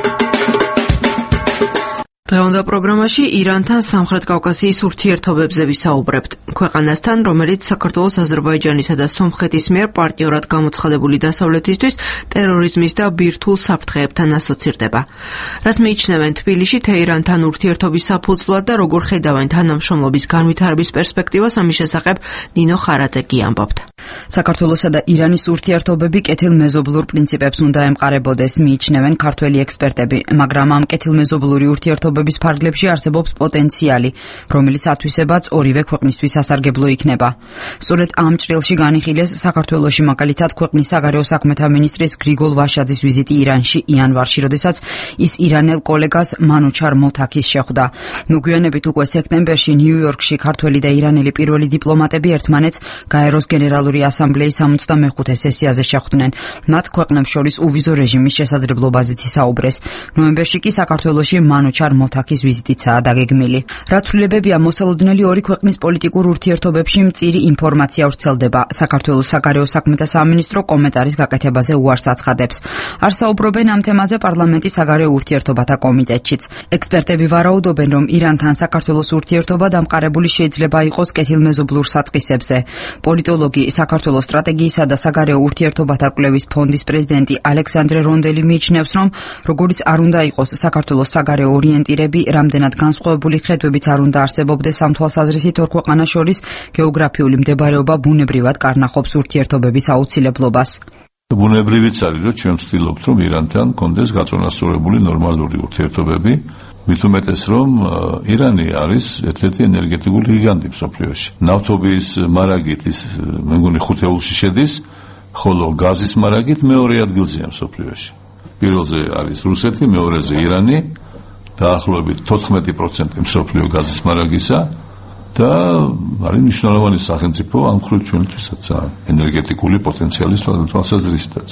დღევანდელ პროგრამაში ირანთან სამხრეთ კავკასიის ურთიერთობებზე ვისაუბრებთ. ქვეყანასთან, რომელიც საქართველოს, აზერბაიჯანისა და სომხეთის მიერ პარტნიორად გამოცხადებული დასავლეთისთვის ტერორიზმის და ბირთვულ საფრთხეებთან ასოცირდება. რას მიიჩნევენ თბილისში თეირანთან ურთიერთობის საფუძვლად და როგორ ხედავენ თანამშრომლობის განვითარების პერსპექტივას, ამის შესახებ ნინო ხარაძე ამბობთ. საქართველოსა და ირანის ურთიერთობები კეთილმეზობლურ პრინციპებს უნდა ემყარებოდეს, მიიჩნევენ ქართველი ექსპერტები, მაგრამ ამ კეთილმეზობლური ურთიერთობების ფარგლებში არსებობს პოტენციალი, რომელიც ათვისებაც ორივე ქვეყნისთვის სასარგებლო იქნება. სწორედ ამ ჭრილში განიხილეს საქართველოში, მაგალითად ქვეყნის საგარეო საქმეთა მინისტრის გრიგოლ ვაშაძის ვიზიტი ირანში იანვარში, როდესაც ის ირანელ კოლეგას მანუჩარ მოთაქის შეხვდა. მოგვიანებით უკვე სექტემბერში ნიუ-იორკში ქართველი და ირანელი პირველი დიპლომატები ერთმანეთს გაეროს გენერალური ასამბლეის სამოცდამეხუთე სესიაზე შეხვდნენ. მათ ქვეყნებს შორის უვიზო რეჟიმის შესაძლებლობაზეც ისაუბრეს. ნოემბერში კი საქართველოში მანუჩარ მოთაქის ვიზიტიცაა დაგეგმილი. რა ცვლილებებია მოსალოდნელი ორი ქვეყნის პოლიტიკურ ურთიერთობებში, მწირი ინფორმაცია ვრცელდება. საქართველოს საგარეო საქმეთა სამინისტრო კომენტარის გაკეთებაზე უარს აცხადებს. არ საუბრობენ ამ თემაზე პარლამენტის საგარეო ურთიერთობათა კომიტეტშიც. ექსპერტები ვარაუდობენ, რომ ირანთან საქართველოს ურთიერთობა დამყარებული შეიძლება იყოს კეთილმეზობლურ საწყისებზე. პოლიტოლოგი, საქართველოს სტრატეგიისა და საგარეო ურთიერთობათა კვლევის ფონდის პრეზიდენტი ალექსანდრე რონდელი მიიჩნევს, რომ როგორც არ უნდა იყოს საქართველოს საგარეო ორიენტირები, რამდენად განსხვავებული ხედვებიც არ უნდა არსებობდეს ამ თვალსაზრისით ორ ქვეყანას შორის გეოგრაფიული მდებარეობა ბუნებრივად კარნახობს ურთიერთობების აუცილებლობას. ბუნებრივიც არის, რომ ჩვენ ვცდილობთ, რომ ირანთან კონდეს გაწონასწორებული ნორმალური ურთიერთობები, მით უმეტეს, რომ ირანი არის ერთ-ერთი ენერგეტიკული გიგანტი მსოფლიოში. ნავთობის მარაგით ის მე მგონი ხუთეულში შედის, ხოლო გაზის მარაგით მეორე ადგილზეა მსოფლიოში. პირველზე არის რუსეთი, მეორეზე ირანი, დაახლოებით თოთხმეტი პროცენტი მსოფლიო გაზის მარაგისა და არის მნიშვნელოვანი სახელმწიფო ამ მხრივ ჩვენთვისაც ენერგეტიკული პოტენციალის თვალსაზრისითაც.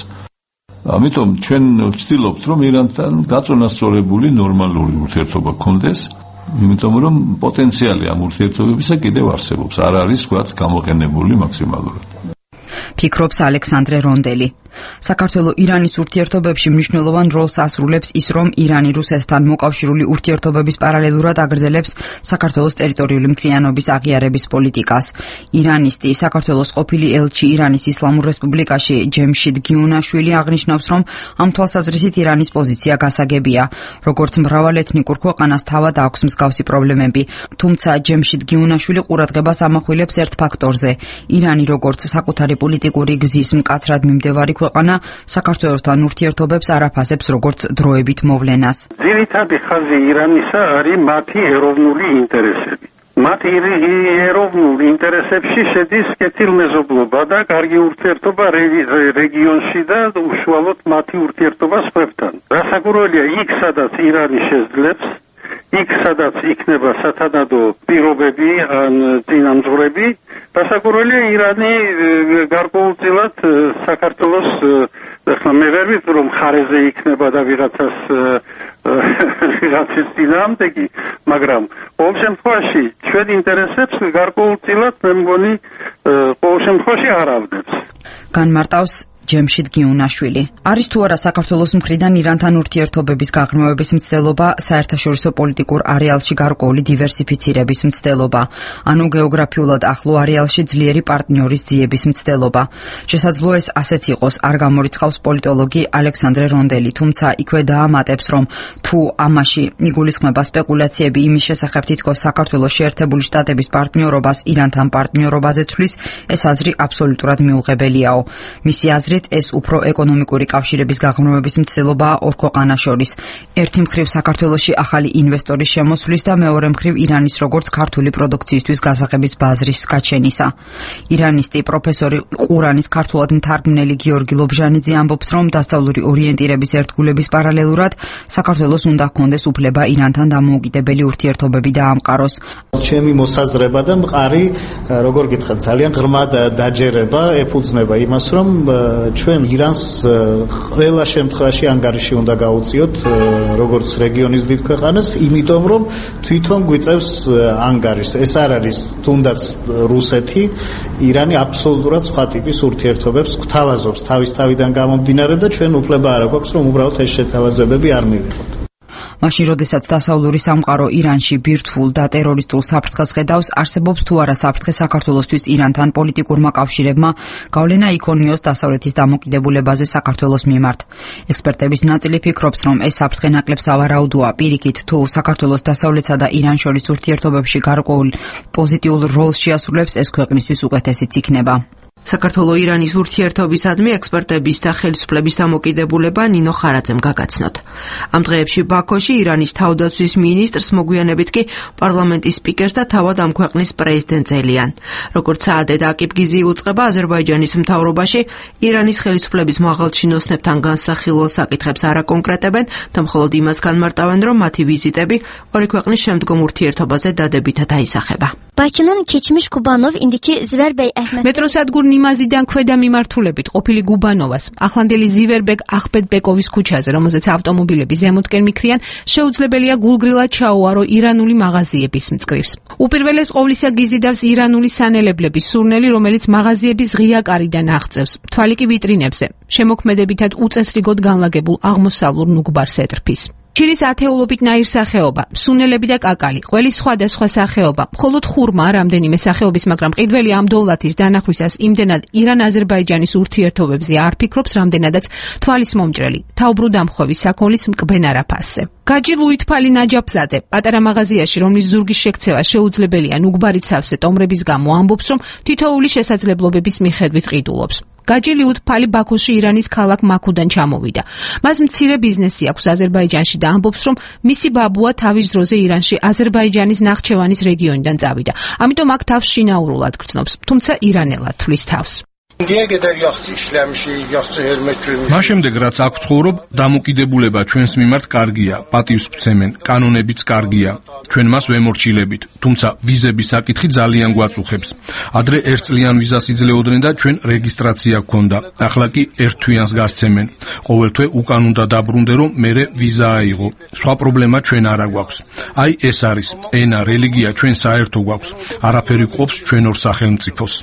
ამიტომ ჩვენ ვცდილობთ, რომ ირანთან გაწონასწორებული ნორმალური ურთიერთობა გქონდეს, იმიტომ რომ პოტენციალი ამ ურთიერთობებისა კიდევ არსებობს, არ არის ვთქვათ გამოყენებული მაქსიმალურად. ფიქრობს ალექსანდრე რონდელი. საქართველოს ირანის ურთიერთობებში მნიშვნელოვან როლს ასრულებს ის, რომ ირანი რუსეთთან მოკავშირული ურთიერთობების პარალელურად აგრძელებს საქართველოს ტერიტორიული მთლიანობის აღიარების პოლიტიკას. ირანისტი, საქართველოს ყოფილი ელჩი ირანის ისლამურ რესპუბლიკაში ჯემშიდ გიუნაშვილი აღნიშნავს, რომ ამ თვალსაზრისით ირანის პოზიცია გასაგებია. როგორც მრავალეთნიკურ ქვეყანას თავად აქვს მსგავსი პრობლემები, თუმცა ჯემშიდ გიუნაშვილი ყურადღებას ამახვილებს ერთ ფაქტორზე. ირანი როგორც საკუთარი პოლიტიკური გზის მკაცრად მიმდევარი ქვეყანა საქართველოსთან ურთიერთობებს არ აფასებს როგორც დროებით მოვლენას. ძირითადი ხაზი ირანისა არის მათი ეროვნული ინტერესები. მათი ეროვნულ ინტერესებში შედის კეთილმეზობლობა და კარგი ურთიერთობა რეგიონში და უშუალოდ მათი ურთიერთობა სხვებთან. რასაკვირველია, იქ სადაც ირანი შეძლებს იქ სადაც იქნება სათანადო პირობები ან წინამძღვრები, დასაკვირველია ირანი გარკვეულწილად საქართველოს ახლა მე ვერ ვიცი რომ ხარეზე იქნება და ვიღაცას ვიღაცის წინააღმდეგი, მაგრამ ყოველ შემთხვევაში ჩვენ ინტერესებს გარკვეულწილად მე მგონი ყოველ შემთხვევაში არ ავდებს. განმარტავს ჯემშიდ გიუნაშვილი. არის თუ არა საქართველოს მხრიდან ირანთან ურთიერთობების გაღრმავების მცდელობა, საერთაშორისო პოლიტიკურ არეალში გარკვეული დივერსიფიცირების მცდელობა, ანუ გეოგრაფიულად ახლო არეალში ძლიერი პარტნიორის ძიების მცდელობა. შესაძლოა ეს ასეც იყოს, არ გამორიცხავს პოლიტოლოგი ალექსანდრე რონდელი, თუმცა იქვე დაამატებს, რომ თუ ამაში იგულისხმება სპეკულაციები იმის შესახებ, თითქოს საქართველოს შეერთებული შტატების პარტნიორობას ირანთან პარტნიორობაზე ცვლის, ეს აზრი აბსოლუტურად მიუღებელიაო. მისი აზრით ეს უფრო ეკონომიკური კავშირების გაღრმავების მცდელობაა ორ ქვეყანას შორის. ერთი მხრივ საქართველოში ახალი ინვესტორის შემოსვლის და მეორე მხრივ ირანის როგორც ქართული პროდუქციისთვის გასაღების ბაზრის გაჩენისა. ირანისტი პროფესორი ყურანის ქართულად მთარგმნელი გიორგი ლობჟანიძე ამბობს, რომ დასავლური ორიენტირების ერთგულების პარალელურად საქართველოს უნდა ჰქონდეს უფლება ირანთან დამოუკიდებელი ურთიერთობები დაამყაროს. ჩემი მოსაზრება და მყარი, როგორ გითხრათ, ძალიან ღრმა დაჯერება ეფუძნება იმას, რომ ჩვენ ირანს ყველა შემთხვევაში ანგარიში უნდა გაუწიოთ როგორც რეგიონის დიდ ქვეყანას, იმიტომ რომ თვითონ გვიწევს ანგარიშს. ეს არ არის თუნდაც რუსეთი, ირანი აბსოლუტურად სხვა ტიპის ურთიერთობებს გვთავაზობს თავის თავიდან გამომდინარე და ჩვენ უფლება არ აქვს რომ უბრალოდ ეს შეთავაზებები არ მივიღოთ. მაშინ, როდესაც დასავლური სამყარო ირანში ბირთვულ და ტერორისტულ საფრთხეს ხედავს, არსებობს თუ არა საფრთხე საქართველოსთვის ირანთან პოლიტიკურმა კავშირებმა გავლენა იქონიოს დასავლეთის დამოკიდებულებაზე საქართველოს მიმართ. ექსპერტების ნაწილი ფიქრობს, რომ ეს საფრთხე ნაკლებ სავარაუდოა. პირიქით, თუ საქართველოს დასავლეთსა და ირან შორის ურთიერთობებში გარკვეულ პოზიტიურ როლს შეასრულებს, ეს ქვეყნისთვის უკეთესიც იქნება. საქართველო-ირანის ურთიერთობისადმი ექსპერტების და ხელისუფლების დამოკიდებულება ნინო ხარაძემ გაგაცნოთ. ამ დღეებში ბაქოში ირანის თავდაცვის მინისტრს მოგვიანებით კი პარლამენტის სპიკერს და თავად ამ ქვეყნის პრეზიდენტს ელიან. როგორც საადეთ აკიბგიზი უწყება აზერბაიჯანის მთავრობაში, ირანის ხელისუფლების მაღალჩინოსნებთან განსახილულ საკითხებს არ აკონკრეტებენ და მხოლოდ იმას განმარტავენ, რომ მათი ვიზიტები ორი ქვეყნის შემდგომ ურთიერთობაზე დადებითად აისახება. Bakının keçmiş Kubanov indiki Ziverbey Ahmet მეტროსადგურ ნიმაზიდან ქვედა მიმართულებით ყოფილი გუბანოვას, ახლანდელი ზივერბეგ ახბედბეკოვის ქუჩაზე, რომელზეც ავტომობილები ზემოთკენ მიქრიან, შეუძლებელია გულგრილად ჩაუარო ირანული მაღაზიების მწკრივს. უპირველეს ყოვლისა გიზიდავს ირანული სანელებლების სურნელი, რომელიც მაღაზიების ღია კარიდან აღწევს, თვალი კი ვიტრინებზე, შემოქმედებითად უწესრიგოდ განლაგებულ აღმოსავლურ ნუგბარს ეტრფის. ჩირის ათეულობით ნაირსახეობა, სუნელები და კაკალი, ყველის სხვადასხვა სახეობა, მხოლოდ ხურმა რამდენიმე სახეობის, მაგრამ ყიდველი ამ დოვლათის დანახვისას იმდენად ირან-აზერბაიჯანის ურთიერთობებზე არ ფიქრობს, რამდენადაც თვალის მომჭრელი, თავბრუდამხვევი საქონლის მკბენ არაფასზე. გაჯი ლუითფალი ნაჯაფზადე, პატარა მაღაზიაში, რომლის ზურგის შექცევა შეუძლებელია ნუგბარით სავსე ტომრების გამო, ამბობს, რომ თითოეული შესაძლებლობების მიხედვით ყიდულობს. გაჯი ლუითფალი ბაქოში ირანის ქალაქ მაქუდან ჩამოვიდა. მას მცირე ბიზნესი აქვს აზერბაიჯანში და ამბობს, რომ მისი ბაბუა თავის დროზე ირანში აზერბაიჯანის ნახჩევანის რეგიონიდან წავიდა. ამიტომ აქ თავს შინაურულად გრძნობს, თუმცა ირანელად თვლის თავს. მას შემდეგ რაც აქ ცხოვრობ, დამოკიდებულება ჩვენს მიმართ კარგია, პატივს ვცემენ, კანონებიც კარგია. ჩვენ მას ვემორჩილებით, თუმცა ვიზების საკითხი ძალიან გვაწუხებს. ადრე ერთწლიან ვიზას იძლეოდნენ და ჩვენ რეგისტრაცია გქონდა. ახლა კი ერთ თვიანს გასცემენ. ყოველ თვე უკან უნდა დაბრუნდე, რომ მერე ვიზა აიღო. სხვა პრობლემა ჩვენ არ გვაქვს. აი ეს არის, ენა, რელიგია ჩვენ საერთო გვაქვს. არაფერი ყოფს ჩვენ ორ სახელმწიფოს.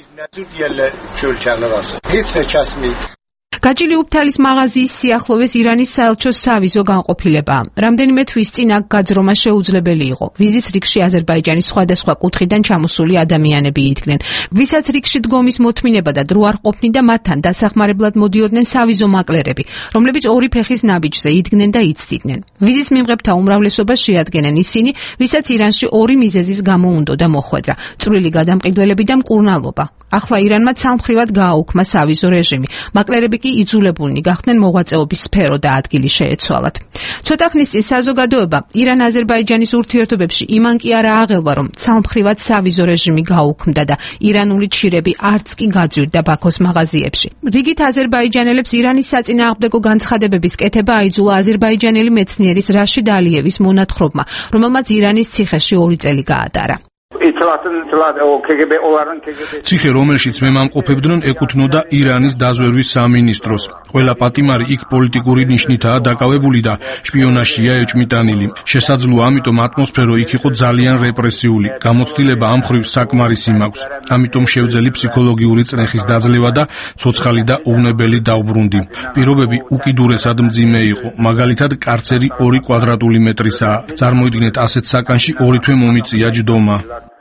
გაჯილი უფთალის მაღაზიის სიახლოვეს ირანის საელჩოს სავიზო განყოფილებაა. რამდენიმე თვის წინ აქ გაძრომა შეუძლებელი იყო. ვიზის რიგში აზერბაიჯანის სხვადასხვა კუთხიდან ჩამოსული ადამიანები იდგნენ. ვისაც რიგში დგომის მოთმინება და დრო არ ყოფნიდა, მათთან დასახმარებლად მოდიოდნენ სავიზო მაკლერები, რომლებიც ორი ფეხის ნაბიჯზე იდგნენ და იცდიდნენ. ვიზის მიმღებთა უმრავლესობას შეადგენენ ისინი, ვისაც ირანში ორი მიზეზის გამო უნდოდა მოხვედრა: წვრილი გადამყიდველები და მკურნალობა. ახლა ირანმა ცალმხრივად გააუქმა სავიზო რეჟიმი. მაკლერები კი იძულებულნი გახდნენ მოღვაწეობის სფერო და ადგილი შეეცვალათ. ცოტა ხნის წინ საზოგადოება ირან-აზერბაიჯანის ურთიერთობებში იმან კი არა აღელვა, რომ ცალმხრივად სავიზო რეჟიმი გაუქმდა და ირანული ჩირები არც კი გაძვირდა ბაქოს მაღაზიებში. რიგით აზერბაიჯანელებს ირანის საწინააღმდეგო განცხადებების კეთება აიძულა აზერბაიჯანელი მეცნიერის რაშიდ ალიევის მონათხრობმა, რომელმაც ირანის ციხეში ორი წელი გაატარა. ციხე, რომელშიც მემამყოფებდნენ, ეკუთვნოდა ირანის დაზვერვის სამინისტროს. ყველა პატიმარი იქ პოლიტიკური ნიშნითაა დაკავებული და შპიონაჟია ეჭვმიტანილი. შესაძლოა ამიტომ ატმოსფერო იქ იყო ძალიან რეპრესიული. გამოცდილება ამ მხრივ საკმარისი მაქვს. ამიტომ შევძელი ფსიქოლოგიური წნეხის დაძლევა და ცოცხალი და უვნებელი დაუბრუნდი. პირობები უკიდურესად მძიმე იყო. მაგალითად, კარცერი ორი კვადრატული მეტრისაა. წარმოიდგინეთ, ასეთ საკანში ორი თვე მომიწია ჯდომა.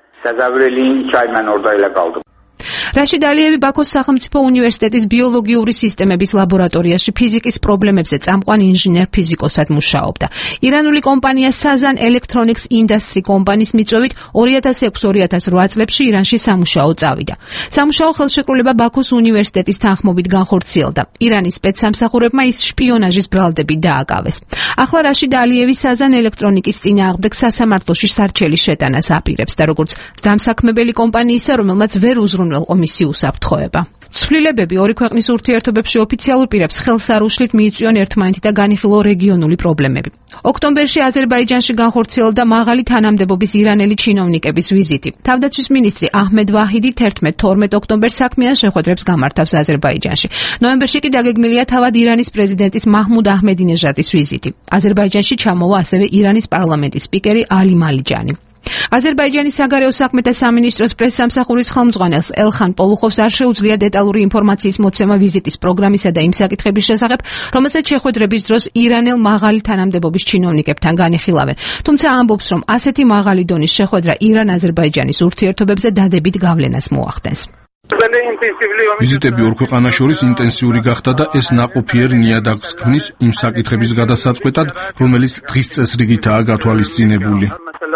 რაშიდ ალიევი ბაქოს სახელმწიფო უნივერსიტეტის ბიოლოგიური სისტემების ლაბორატორიაში ფიზიკის პრობლემებზე წამყვან ინჟინერ-ფიზიკოსად მუშაობდა. ირანული კომპანია Sazan Electronics Industry კომპანიის მიწვევით ორი ათას ექვსი ორი ათას ოთხ წლებში ირანში სამუშაო წავიდა. სამუშაო ხელშეკრულება ბაქოს უნივერსიტეტის თანხმობით განხორციელდა. ირანის სპეცსამსახურებმა ის შპიონაჟის ბრალდებით დააკავეს. ახლა რაშიდ ალიევი Sazan Electronics წინააღმდეგ სასამართლოში სარჩელი შეტანას აპირებს და როგორც დამსაქმებელი კომპანიისა, რომელმაც ვერ უზრუნველ კომისი უსაფრთხოება. ცვლილებები ორი ქვეყნის ურთიერთობებში ოფიციალურ პირებს ხელს არ უშლით მიიწვიონ ერთმანეთი და განიხილო რეგიონული პრობლემები. ოქტომბერში აზერბაიჯანში განხორციელდა მაღალი თანამდებობის ირანელი ჩინოვნიკების ვიზიტი. თავდაცვის მინისტრი აჰმედ ვაჰიდი თერთმეტ თორმეტ ოქტომბერს საქმიან შეხვედრებს გამართავს აზერბაიჯანში. ნოემბერში კი დაგეგმილია თავად ირანის პრეზიდენტის მაჰმუდ აჰმედინეჟადის ვიზიტი. აზერბაიჯანში ჩამოვა ასევე ირანის პარლამენტის სპიკერი ალი მალიჯანი. აზერბაიჯანის საგარეო საქმეთა სამინისტროს პრესსამსახურის ხელმძღვანელს ელხან პოლუხოვს არ შეუძლია დეტალური ინფორმაციის მოცემა ვიზიტის პროგრამისა და იმ საკითხების შესახებ, რომელსაც შეხვედრების დროს ირანელ მაღალი თანამდებობის ჩინოვნიკებთან განიხილავენ. თუმცა ამბობს, რომ ასეთი მაღალი დონის შეხვედრა ირან-აზერბაიჯანის ურთიერთობებზე დადებით გავლენას მოახდენს. ვიზიტები ორ ქვეყანას შორის ინტენსიური გახდა და ეს ნაყოფიერ ნიადაგს ქმნის იმ საკითხების გადასაწყვეტად, რომელიც დღის წესრიგითაა გათვალისწინებული.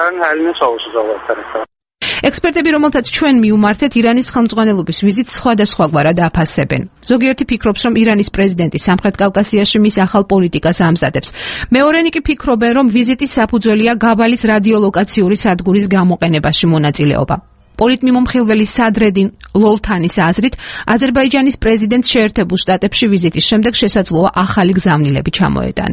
ექსპერტები, რომელთაც ჩვენ მიუმართეთ, ირანის ხელმძღვანელობის ვიზიტს სხვადასხვაგვარად აფასებენ. ზოგიერთი ფიქრობს, რომ ირანის პრეზიდენტი სამხრეთ კავკასიაში მის ახალ პოლიტიკას ამზადებს. მეორენი კი ფიქრობენ, რომ ვიზიტის საფუძველია გაბალის რადიოლოკაციური სადგურის გამოყენებაში მონაწილეობა. პოლიტმიმომხილველი სადრედინ ლოლთანის აზრით, აზერბაიჯანის პრეზიდენტს შეერთებულ შტატებში ვიზიტის შემდეგ შესაძლოა ახალი გზავნილები ჩამოეტანა.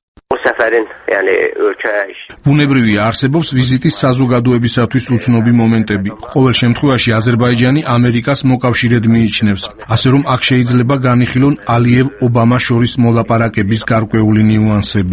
ბუნებრივია, არსებობს ვიზიტის საზოგადოებისათვის უცნობი მომენტები. ყოველ შემთხვევაში აზერბაიჯანი ამერიკას მოკავშირედ მიიჩნევს. ასე რომ აქ შეიძლება განიხილონ ალიევ-ობამა შორის მოლაპარაკების გარკვეული ნიუანსები.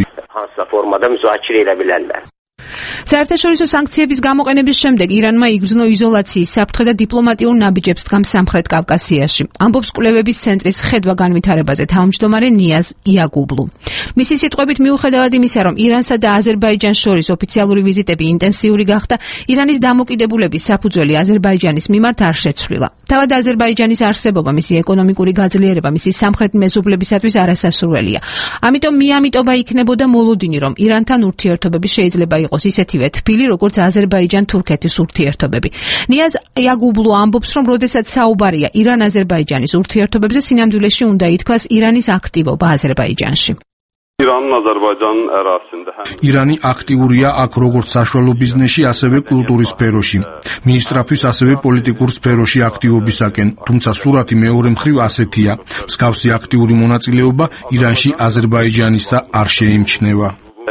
საერთაშორისო სანქციების გამოყენების შემდეგ ირანმა იგრძნო იზოლაციის საფრთხე და დიპლომატიურ ნაბიჯებს დგამს სამხრეთ კავკასიაში. ამბობს კვლევების ცენტრის ხედვა განვითარებაზე თავმჯდომარე ნიაზ იაგუბლუ. მისი სიტყვებით, მიუხედავად იმისა, რომ ირანსა და აზერბაიჯანს შორის ოფიციალური ვიზიტები ინტენსიური გახდა, ირანის დამოკიდებულების საფუძველი აზერბაიჯანის მიმართ არ შეცვლილა. თავად აზერბაიჯანის არსებობა, მისი ეკონომიკური გაძლიერება, მისი სამხრეთ მეზობლებისათვის არასასურველია. ამიტომ მიამიტობა იქნებოდა მოლოდინი, რომ ირანთან ურთიერთობები შეიძლება იყოს ისეთივე თბილი, როგორც აზერბაიჯან-თურქეთის ურთიერთობები. ნიაზ იაგუბლუ ამბობს, რომ როდესაც საუბარია ირან-აზერბაიჯანის ურთიერთობებზე, სინამდვილეში უნდა ითქვას ირანის აქტივობა აზერბაიჯანში. ირანი აქტიურია აქ როგორც საშუალო ბიზნესში, ასევე კულტურის სფეროში. მიისწრაფვის ასევე პოლიტიკურ სფეროში აქტივობისაკენ, თუმცა სურათი მეორე მხრივ ასეთია. მსგავსი აქტიური მონაწილეობა ირანში აზერბაიჯანისა არ შეიმჩნევა.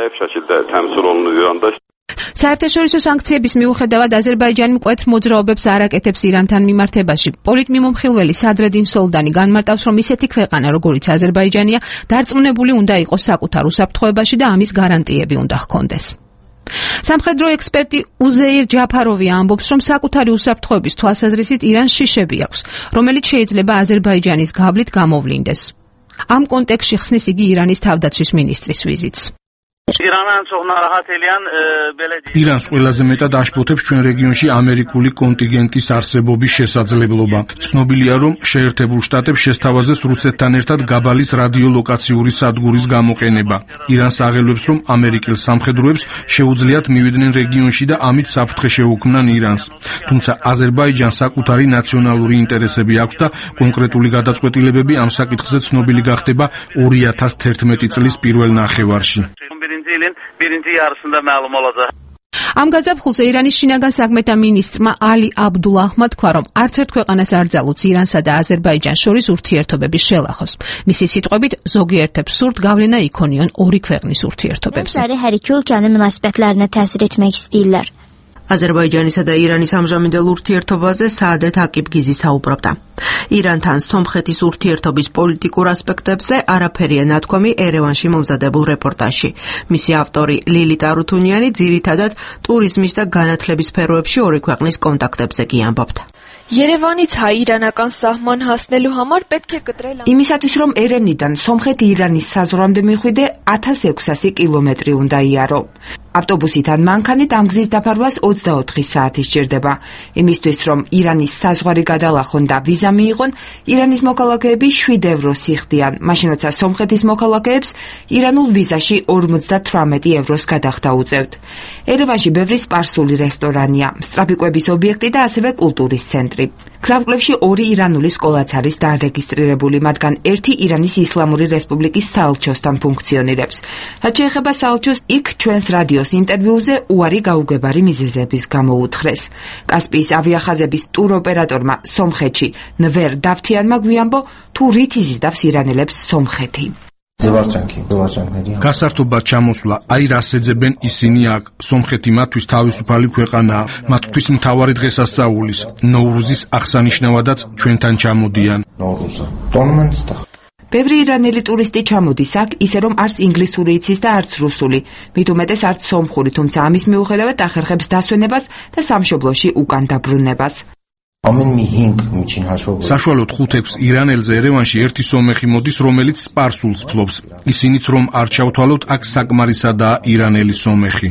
საერთაშორისო სანქციების მიუხედავად აზერბაიჯანი მკვეთრ მოძრაობებს არ აკეთებს ირანთან მიმართებაში. პოლიტმიმომხილველი სადრედინ სოლდანი განმარტავს, რომ ისეთი ქვეყანა, როგორიც აზერბაიჯანია, დარწმუნებული უნდა იყოს საკუთარ უსაფრთხოებაში და ამის გარანტიები უნდა ჰქონდეს. სამხედრო ექსპერტი უზეირ ჯაფაროვი ამბობს, რომ საკუთარი უსაფრთხოების თვალსაზრისით ირანს შიშები აქვს, რომელიც შეიძლება აზერბაიჯანის გავლით გამოვლინდეს. ამ კონტექსტში ხსნის იგი ირანის თავდაცვის მინისტრის ვიზიტს. ირანს ყველაზე მეტად აშფოთებს ჩვენ რეგიონში ამერიკული კონტინგენტის არსებობის შესაძლებლობა. ცნობილია, რომ შეერთებულ შტატებს შესთავაზეს რუსეთთან ერთად გაბალის რადიოლოკაციური სადგურის გამოყენება. ირანს აღელვებს, რომ ამერიკელ სამხედროებს შეუძლიათ მივიდნენ რეგიონში და ამით საფრთხე შეუქმნან ირანს. თუმცა აზერბაიჯანს საკუთარი ნაციონალური ინტერესები აქვს და კონკრეტული გადაწყვეტილებები ამ საკითხზე ცნობილი გახდება ორი ათას თერთმეტი წლის პირველ ნახევარში. ამ გაზაფხულზე ირანის შინაგან საქმეთა მინისტრმა ალი აბდულაჰმა თქვა, რომ არც ერთ ქვეყანას არ ძალუძს ირანსა და აზერბაიჯანს შორის ურთიერთობების შელახოს. მისი სიტყვებით, ზოგიერთებს სურთ გავლენა იქონიონ ორი ქვეყნის ურთიერთობებზე. Hər iki ölkənin münasibətlərinə təsir etmək istəyirlər. აზერბაიჯანისა და ირანის ამჟამინდელ ურთიერთობაზე საადət აკიბგიზი საუბრობდა. ირანთან სომხეთის ურთიერთობის პოლიტიკურ ასპექტებზე არაფერია ნათქვამი ერევანში მომზადებულ რეპორტაჟში. მისი ავტორი ლილიტ არუთუნიანი ძირითადად ტურიზმის და განათლების სფეროებში ორი ქვეყნის კონტაქტებზე კი ამბობდა. Երևանից հայ-իրանական սահման հասնելու համար պետք է կտրել იმისათვის რომ ერევნიდან სომხეთ-ირანის საზღვრამდე მიხვიდე ათას ექვსასი კილომეტრი უნდა იარო. ავტობუსიდან მანქანით ამ გზის დაფარვას ოცდაოთხი საათი სჭირდება. იმისთვის რომ ირანის საზღვარი გადალახონ და ვიზა მიიღონ, ირანის მოქალაქეები შვიდ ევროს იხდიან, მაშინ როცა სომხეთის მოქალაქეებს ირანულ ვიზაში ორმოცდათვრამეტი ევროს გადახდა უწევთ. ერევანში ბევრი სპარსული რესტორანია, სწრაფი კვების ობიექტი და ასევე კულტურის ცენტრი. გზამკვლევში ორი ირანული სკოლაც არის დარეგისტრირებული, მათგან ერთი ირანის ისლამური რესპუბლიკის საელჩოსთან ფუნქციონირებს. რაც შეეხება საელჩოს, იქ ჩვენს რადიოს ინტერვიუზე უარი გაუგებარი მიზეზების გამო უთხრეს. კასპიის ავიახაზების ტუროპერატორმა სომხეთში ნვერ დავთიანმა გვიამბო, თუ რით იზიდავს ირანელებს სომხეთი. გასართობად ჩამოსვლა, აი რას ეძებენ ისინი აქ. სომხეთი მათთვის თავისუფალი ქვეყანაა, მათთვის მთავარი დღესასწაულის, ნოვრუზის აღსანიშნავადაც ჩვენთან ჩამოდიან. ბევრი ირანელი ტურისტი ჩამოდის აქ, ისე რომ არც ინგლისური იცის და არც რუსული, მით უმეტეს არც სომხური, თუმცა ამის მიუხედავად ახერხებს დასვენებას და სამშობლოში უკან დაბრუნებას. საშუალოდ ხუთ-ექვს ირანელზე ერევანში ერთი სომეხი მოდის, რომელიც სპარსულს ფლობს. ისინიც რომ არ ჩავთვალოთ, აქ საკმარისადაა ირანელი სომეხი.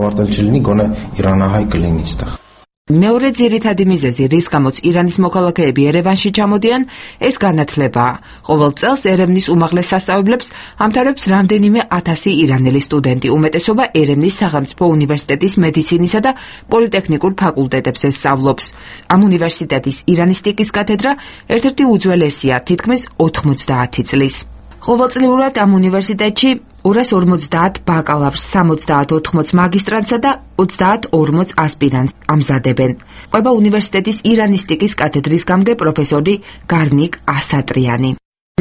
მეორე ძირითადი მიზეზი, რის გამოც ირანის მოქალაქეები ერევანში ჩამოდიან, ეს განათლებაა. ყოველ წელს ერევნის უმაღლეს სასწავლებლებს ამთავრებს რამდენიმე ათასი ირანელი სტუდენტი, უმეტესობა ერევნის სახელმწიფო უნივერსიტეტის მედიცინისა და პოლიტექნიკურ ფაკულტეტებზე სწავლობს. ამ უნივერსიტეტის ირანისტიკის კათედრა ერთ-ერთი უძველესია, თითქმის ოთხმოცდაათი წლის. ყოველწლიურად ამ უნივერსიტეტში ორას ორმოცდაათ ბაკალავრს, სამოცდაათ ოთხმოც მაგისტრანტსა და ოცდაათ ორმოც ასპირანტს ამზადებენ. ყვება უნივერსიტეტის ირანისტიკის კათედრის გამგე პროფესორი გარნიკ ასატრიანი.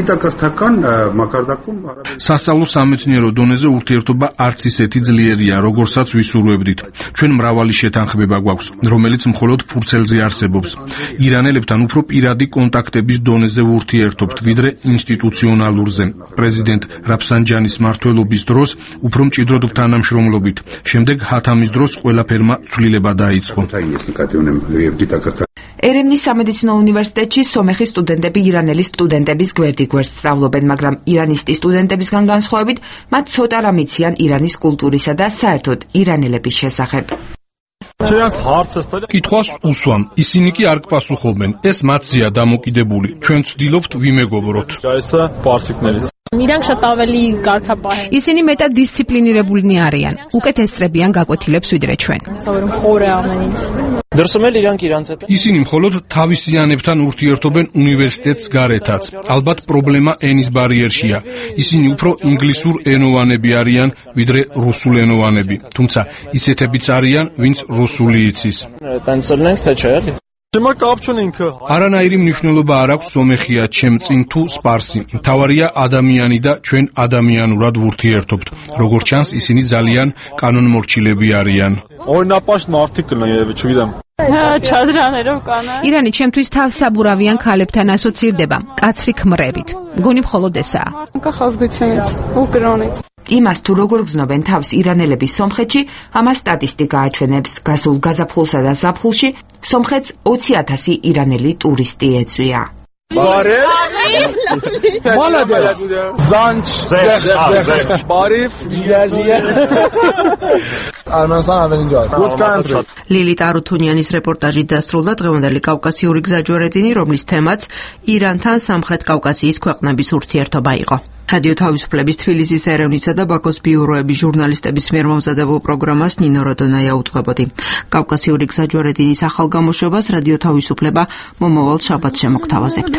სასწავლო სამეცნიერო დონეზე ურთიერთობა არც ისეთი ძლიერია, როგორცაც ვისურვებდით. ჩვენ მრავალი შეთანხმება გვაქვს, რომელიც მხოლოდ ფურცელზე არსებობს. ირანელებთან უფრო პირადი კონტაქტების დონეზე ვურთიერთობთ, ვიდრე ინსტიტუციონალურზე. პრეზიდენტ რაფსანჯანის მმართველობის დროს უფრო მჭიდროდ თანამშრომლობით. შემდეგ ჰათამის დროს ყველაფერმა ცვლილება დაიწყო. ერევნის სამედიცინო უნივერსიტეტში სომეხი სტუდენტები ირანელი სტუდენტების გვერდიგვერდს სწავლობენ, მაგრამ ირანისტი სტუდენტებისგან განსხვავებით, მათ ცოტა რამ იციან ირანის კულტურისა და საერთოდ ირანელების შესახებ. კითხვას უსვამ, ისინი კი არ გპასუხობენ. ეს მათზეა დამოკიდებული. ჩვენ ვცდილობთ ვიმეგობროთ. ისინი მეტად დისციპლინირებულნი არიან, უკეთესწრებიან გაკვეთილებს ვიდრე ჩვენ. ისინი მხოლოდ თავისიანებთან ურთიერთობენ უნივერსიტეტს გარეთაც. ალბათ პრობლემა ენის ბარიერშია. ისინი უფრო ინგლისურ ენოვანები არიან, ვიდრე რუსულ ენოვანები. თუმცა ისეთებიც არიან, ვინც რუსული იცის. არანაირი მნიშვნელობა არ აქვს სომეხია ჩემ წინ თუ სპარსი. მთავარია ადამიანი და ჩვენ ადამიანურად ვურთიერთობთ. როგორც ჩანს, ისინი ძალიან კანონმორჩილები არიან. ირანი ჩემთვის თავსაბურავიან ქალებთან ასოცირდება, კაცრი ქმრებით. მგონი მხოლოდ ესაა. იმას თუ როგორ გზნობენ თავს ირანელები სომხეთში, ამას სტატისტიკა აჩვენებს. გასულ გაზაფხულსა და ზაფხულში სომხეთს ოცი ათასი ირანელი ტურისტი ეწვია. بارف молодец زانچ بارف جیگر جیگر არმენსთან აველინ ჯოა good country ლილიტ არუთუნიანის რეპორტაჟი დასრულდა დღევანდელი კავკასიური გზაჯვარედინი, რომლის თემაც ირანთან სამხრეთ კავკასიის ქვეყნების ურთიერთობა იყო. რადიო თავისუფლების თბილისის ერევნისა და ბაქოს ბიუროების ჟურნალისტების მიერ მომზადებულ პროგრამას ნინო როდონაია უძღვებოდი. კავკასიური გზაჯვარედინის ახალ გამოშვებას რადიო თავისუფლება მომავალ შაბათს შემოგთავაზებთ.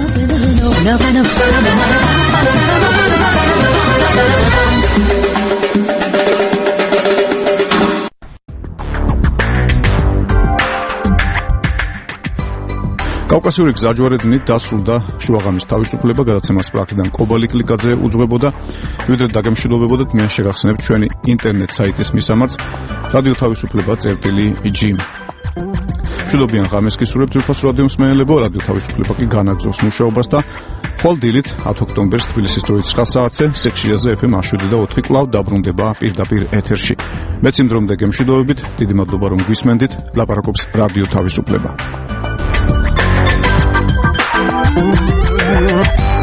კავკასიური გზაჯვარედინით დასრულდა შუაღამის თავისუფლება, გადაცემას პრაქიდან კობალიკლიკაძე უძღვებოდა. ვიდრე დაგემშვიდობებოდეთ, მე შეგახსენებთ ჩვენი ინტერნეტ საიტის მისამართს რადიო თავისუფლება წერტილი ი-ჯი. მშვიდობიან ღამეს გისურვებთ ძვირფას რადიო მსმენელებო, რადიო თავისუფლება კი განაგრძობს მუშაობას და ხვალ დილით ათი ოქტომბერს თბილისის დროით ცხრა საათზე სიხშირეზე ეფ ემ შვიდ და ოთხი კვლავ დაბრუნდება პირდაპირ ეთერში. მეც იმ დრომდე გემშვიდობებით, დიდი მადლობა რომ გვისმენდით, ლაპარაკობს რადიო თავისუფლება. Thank you.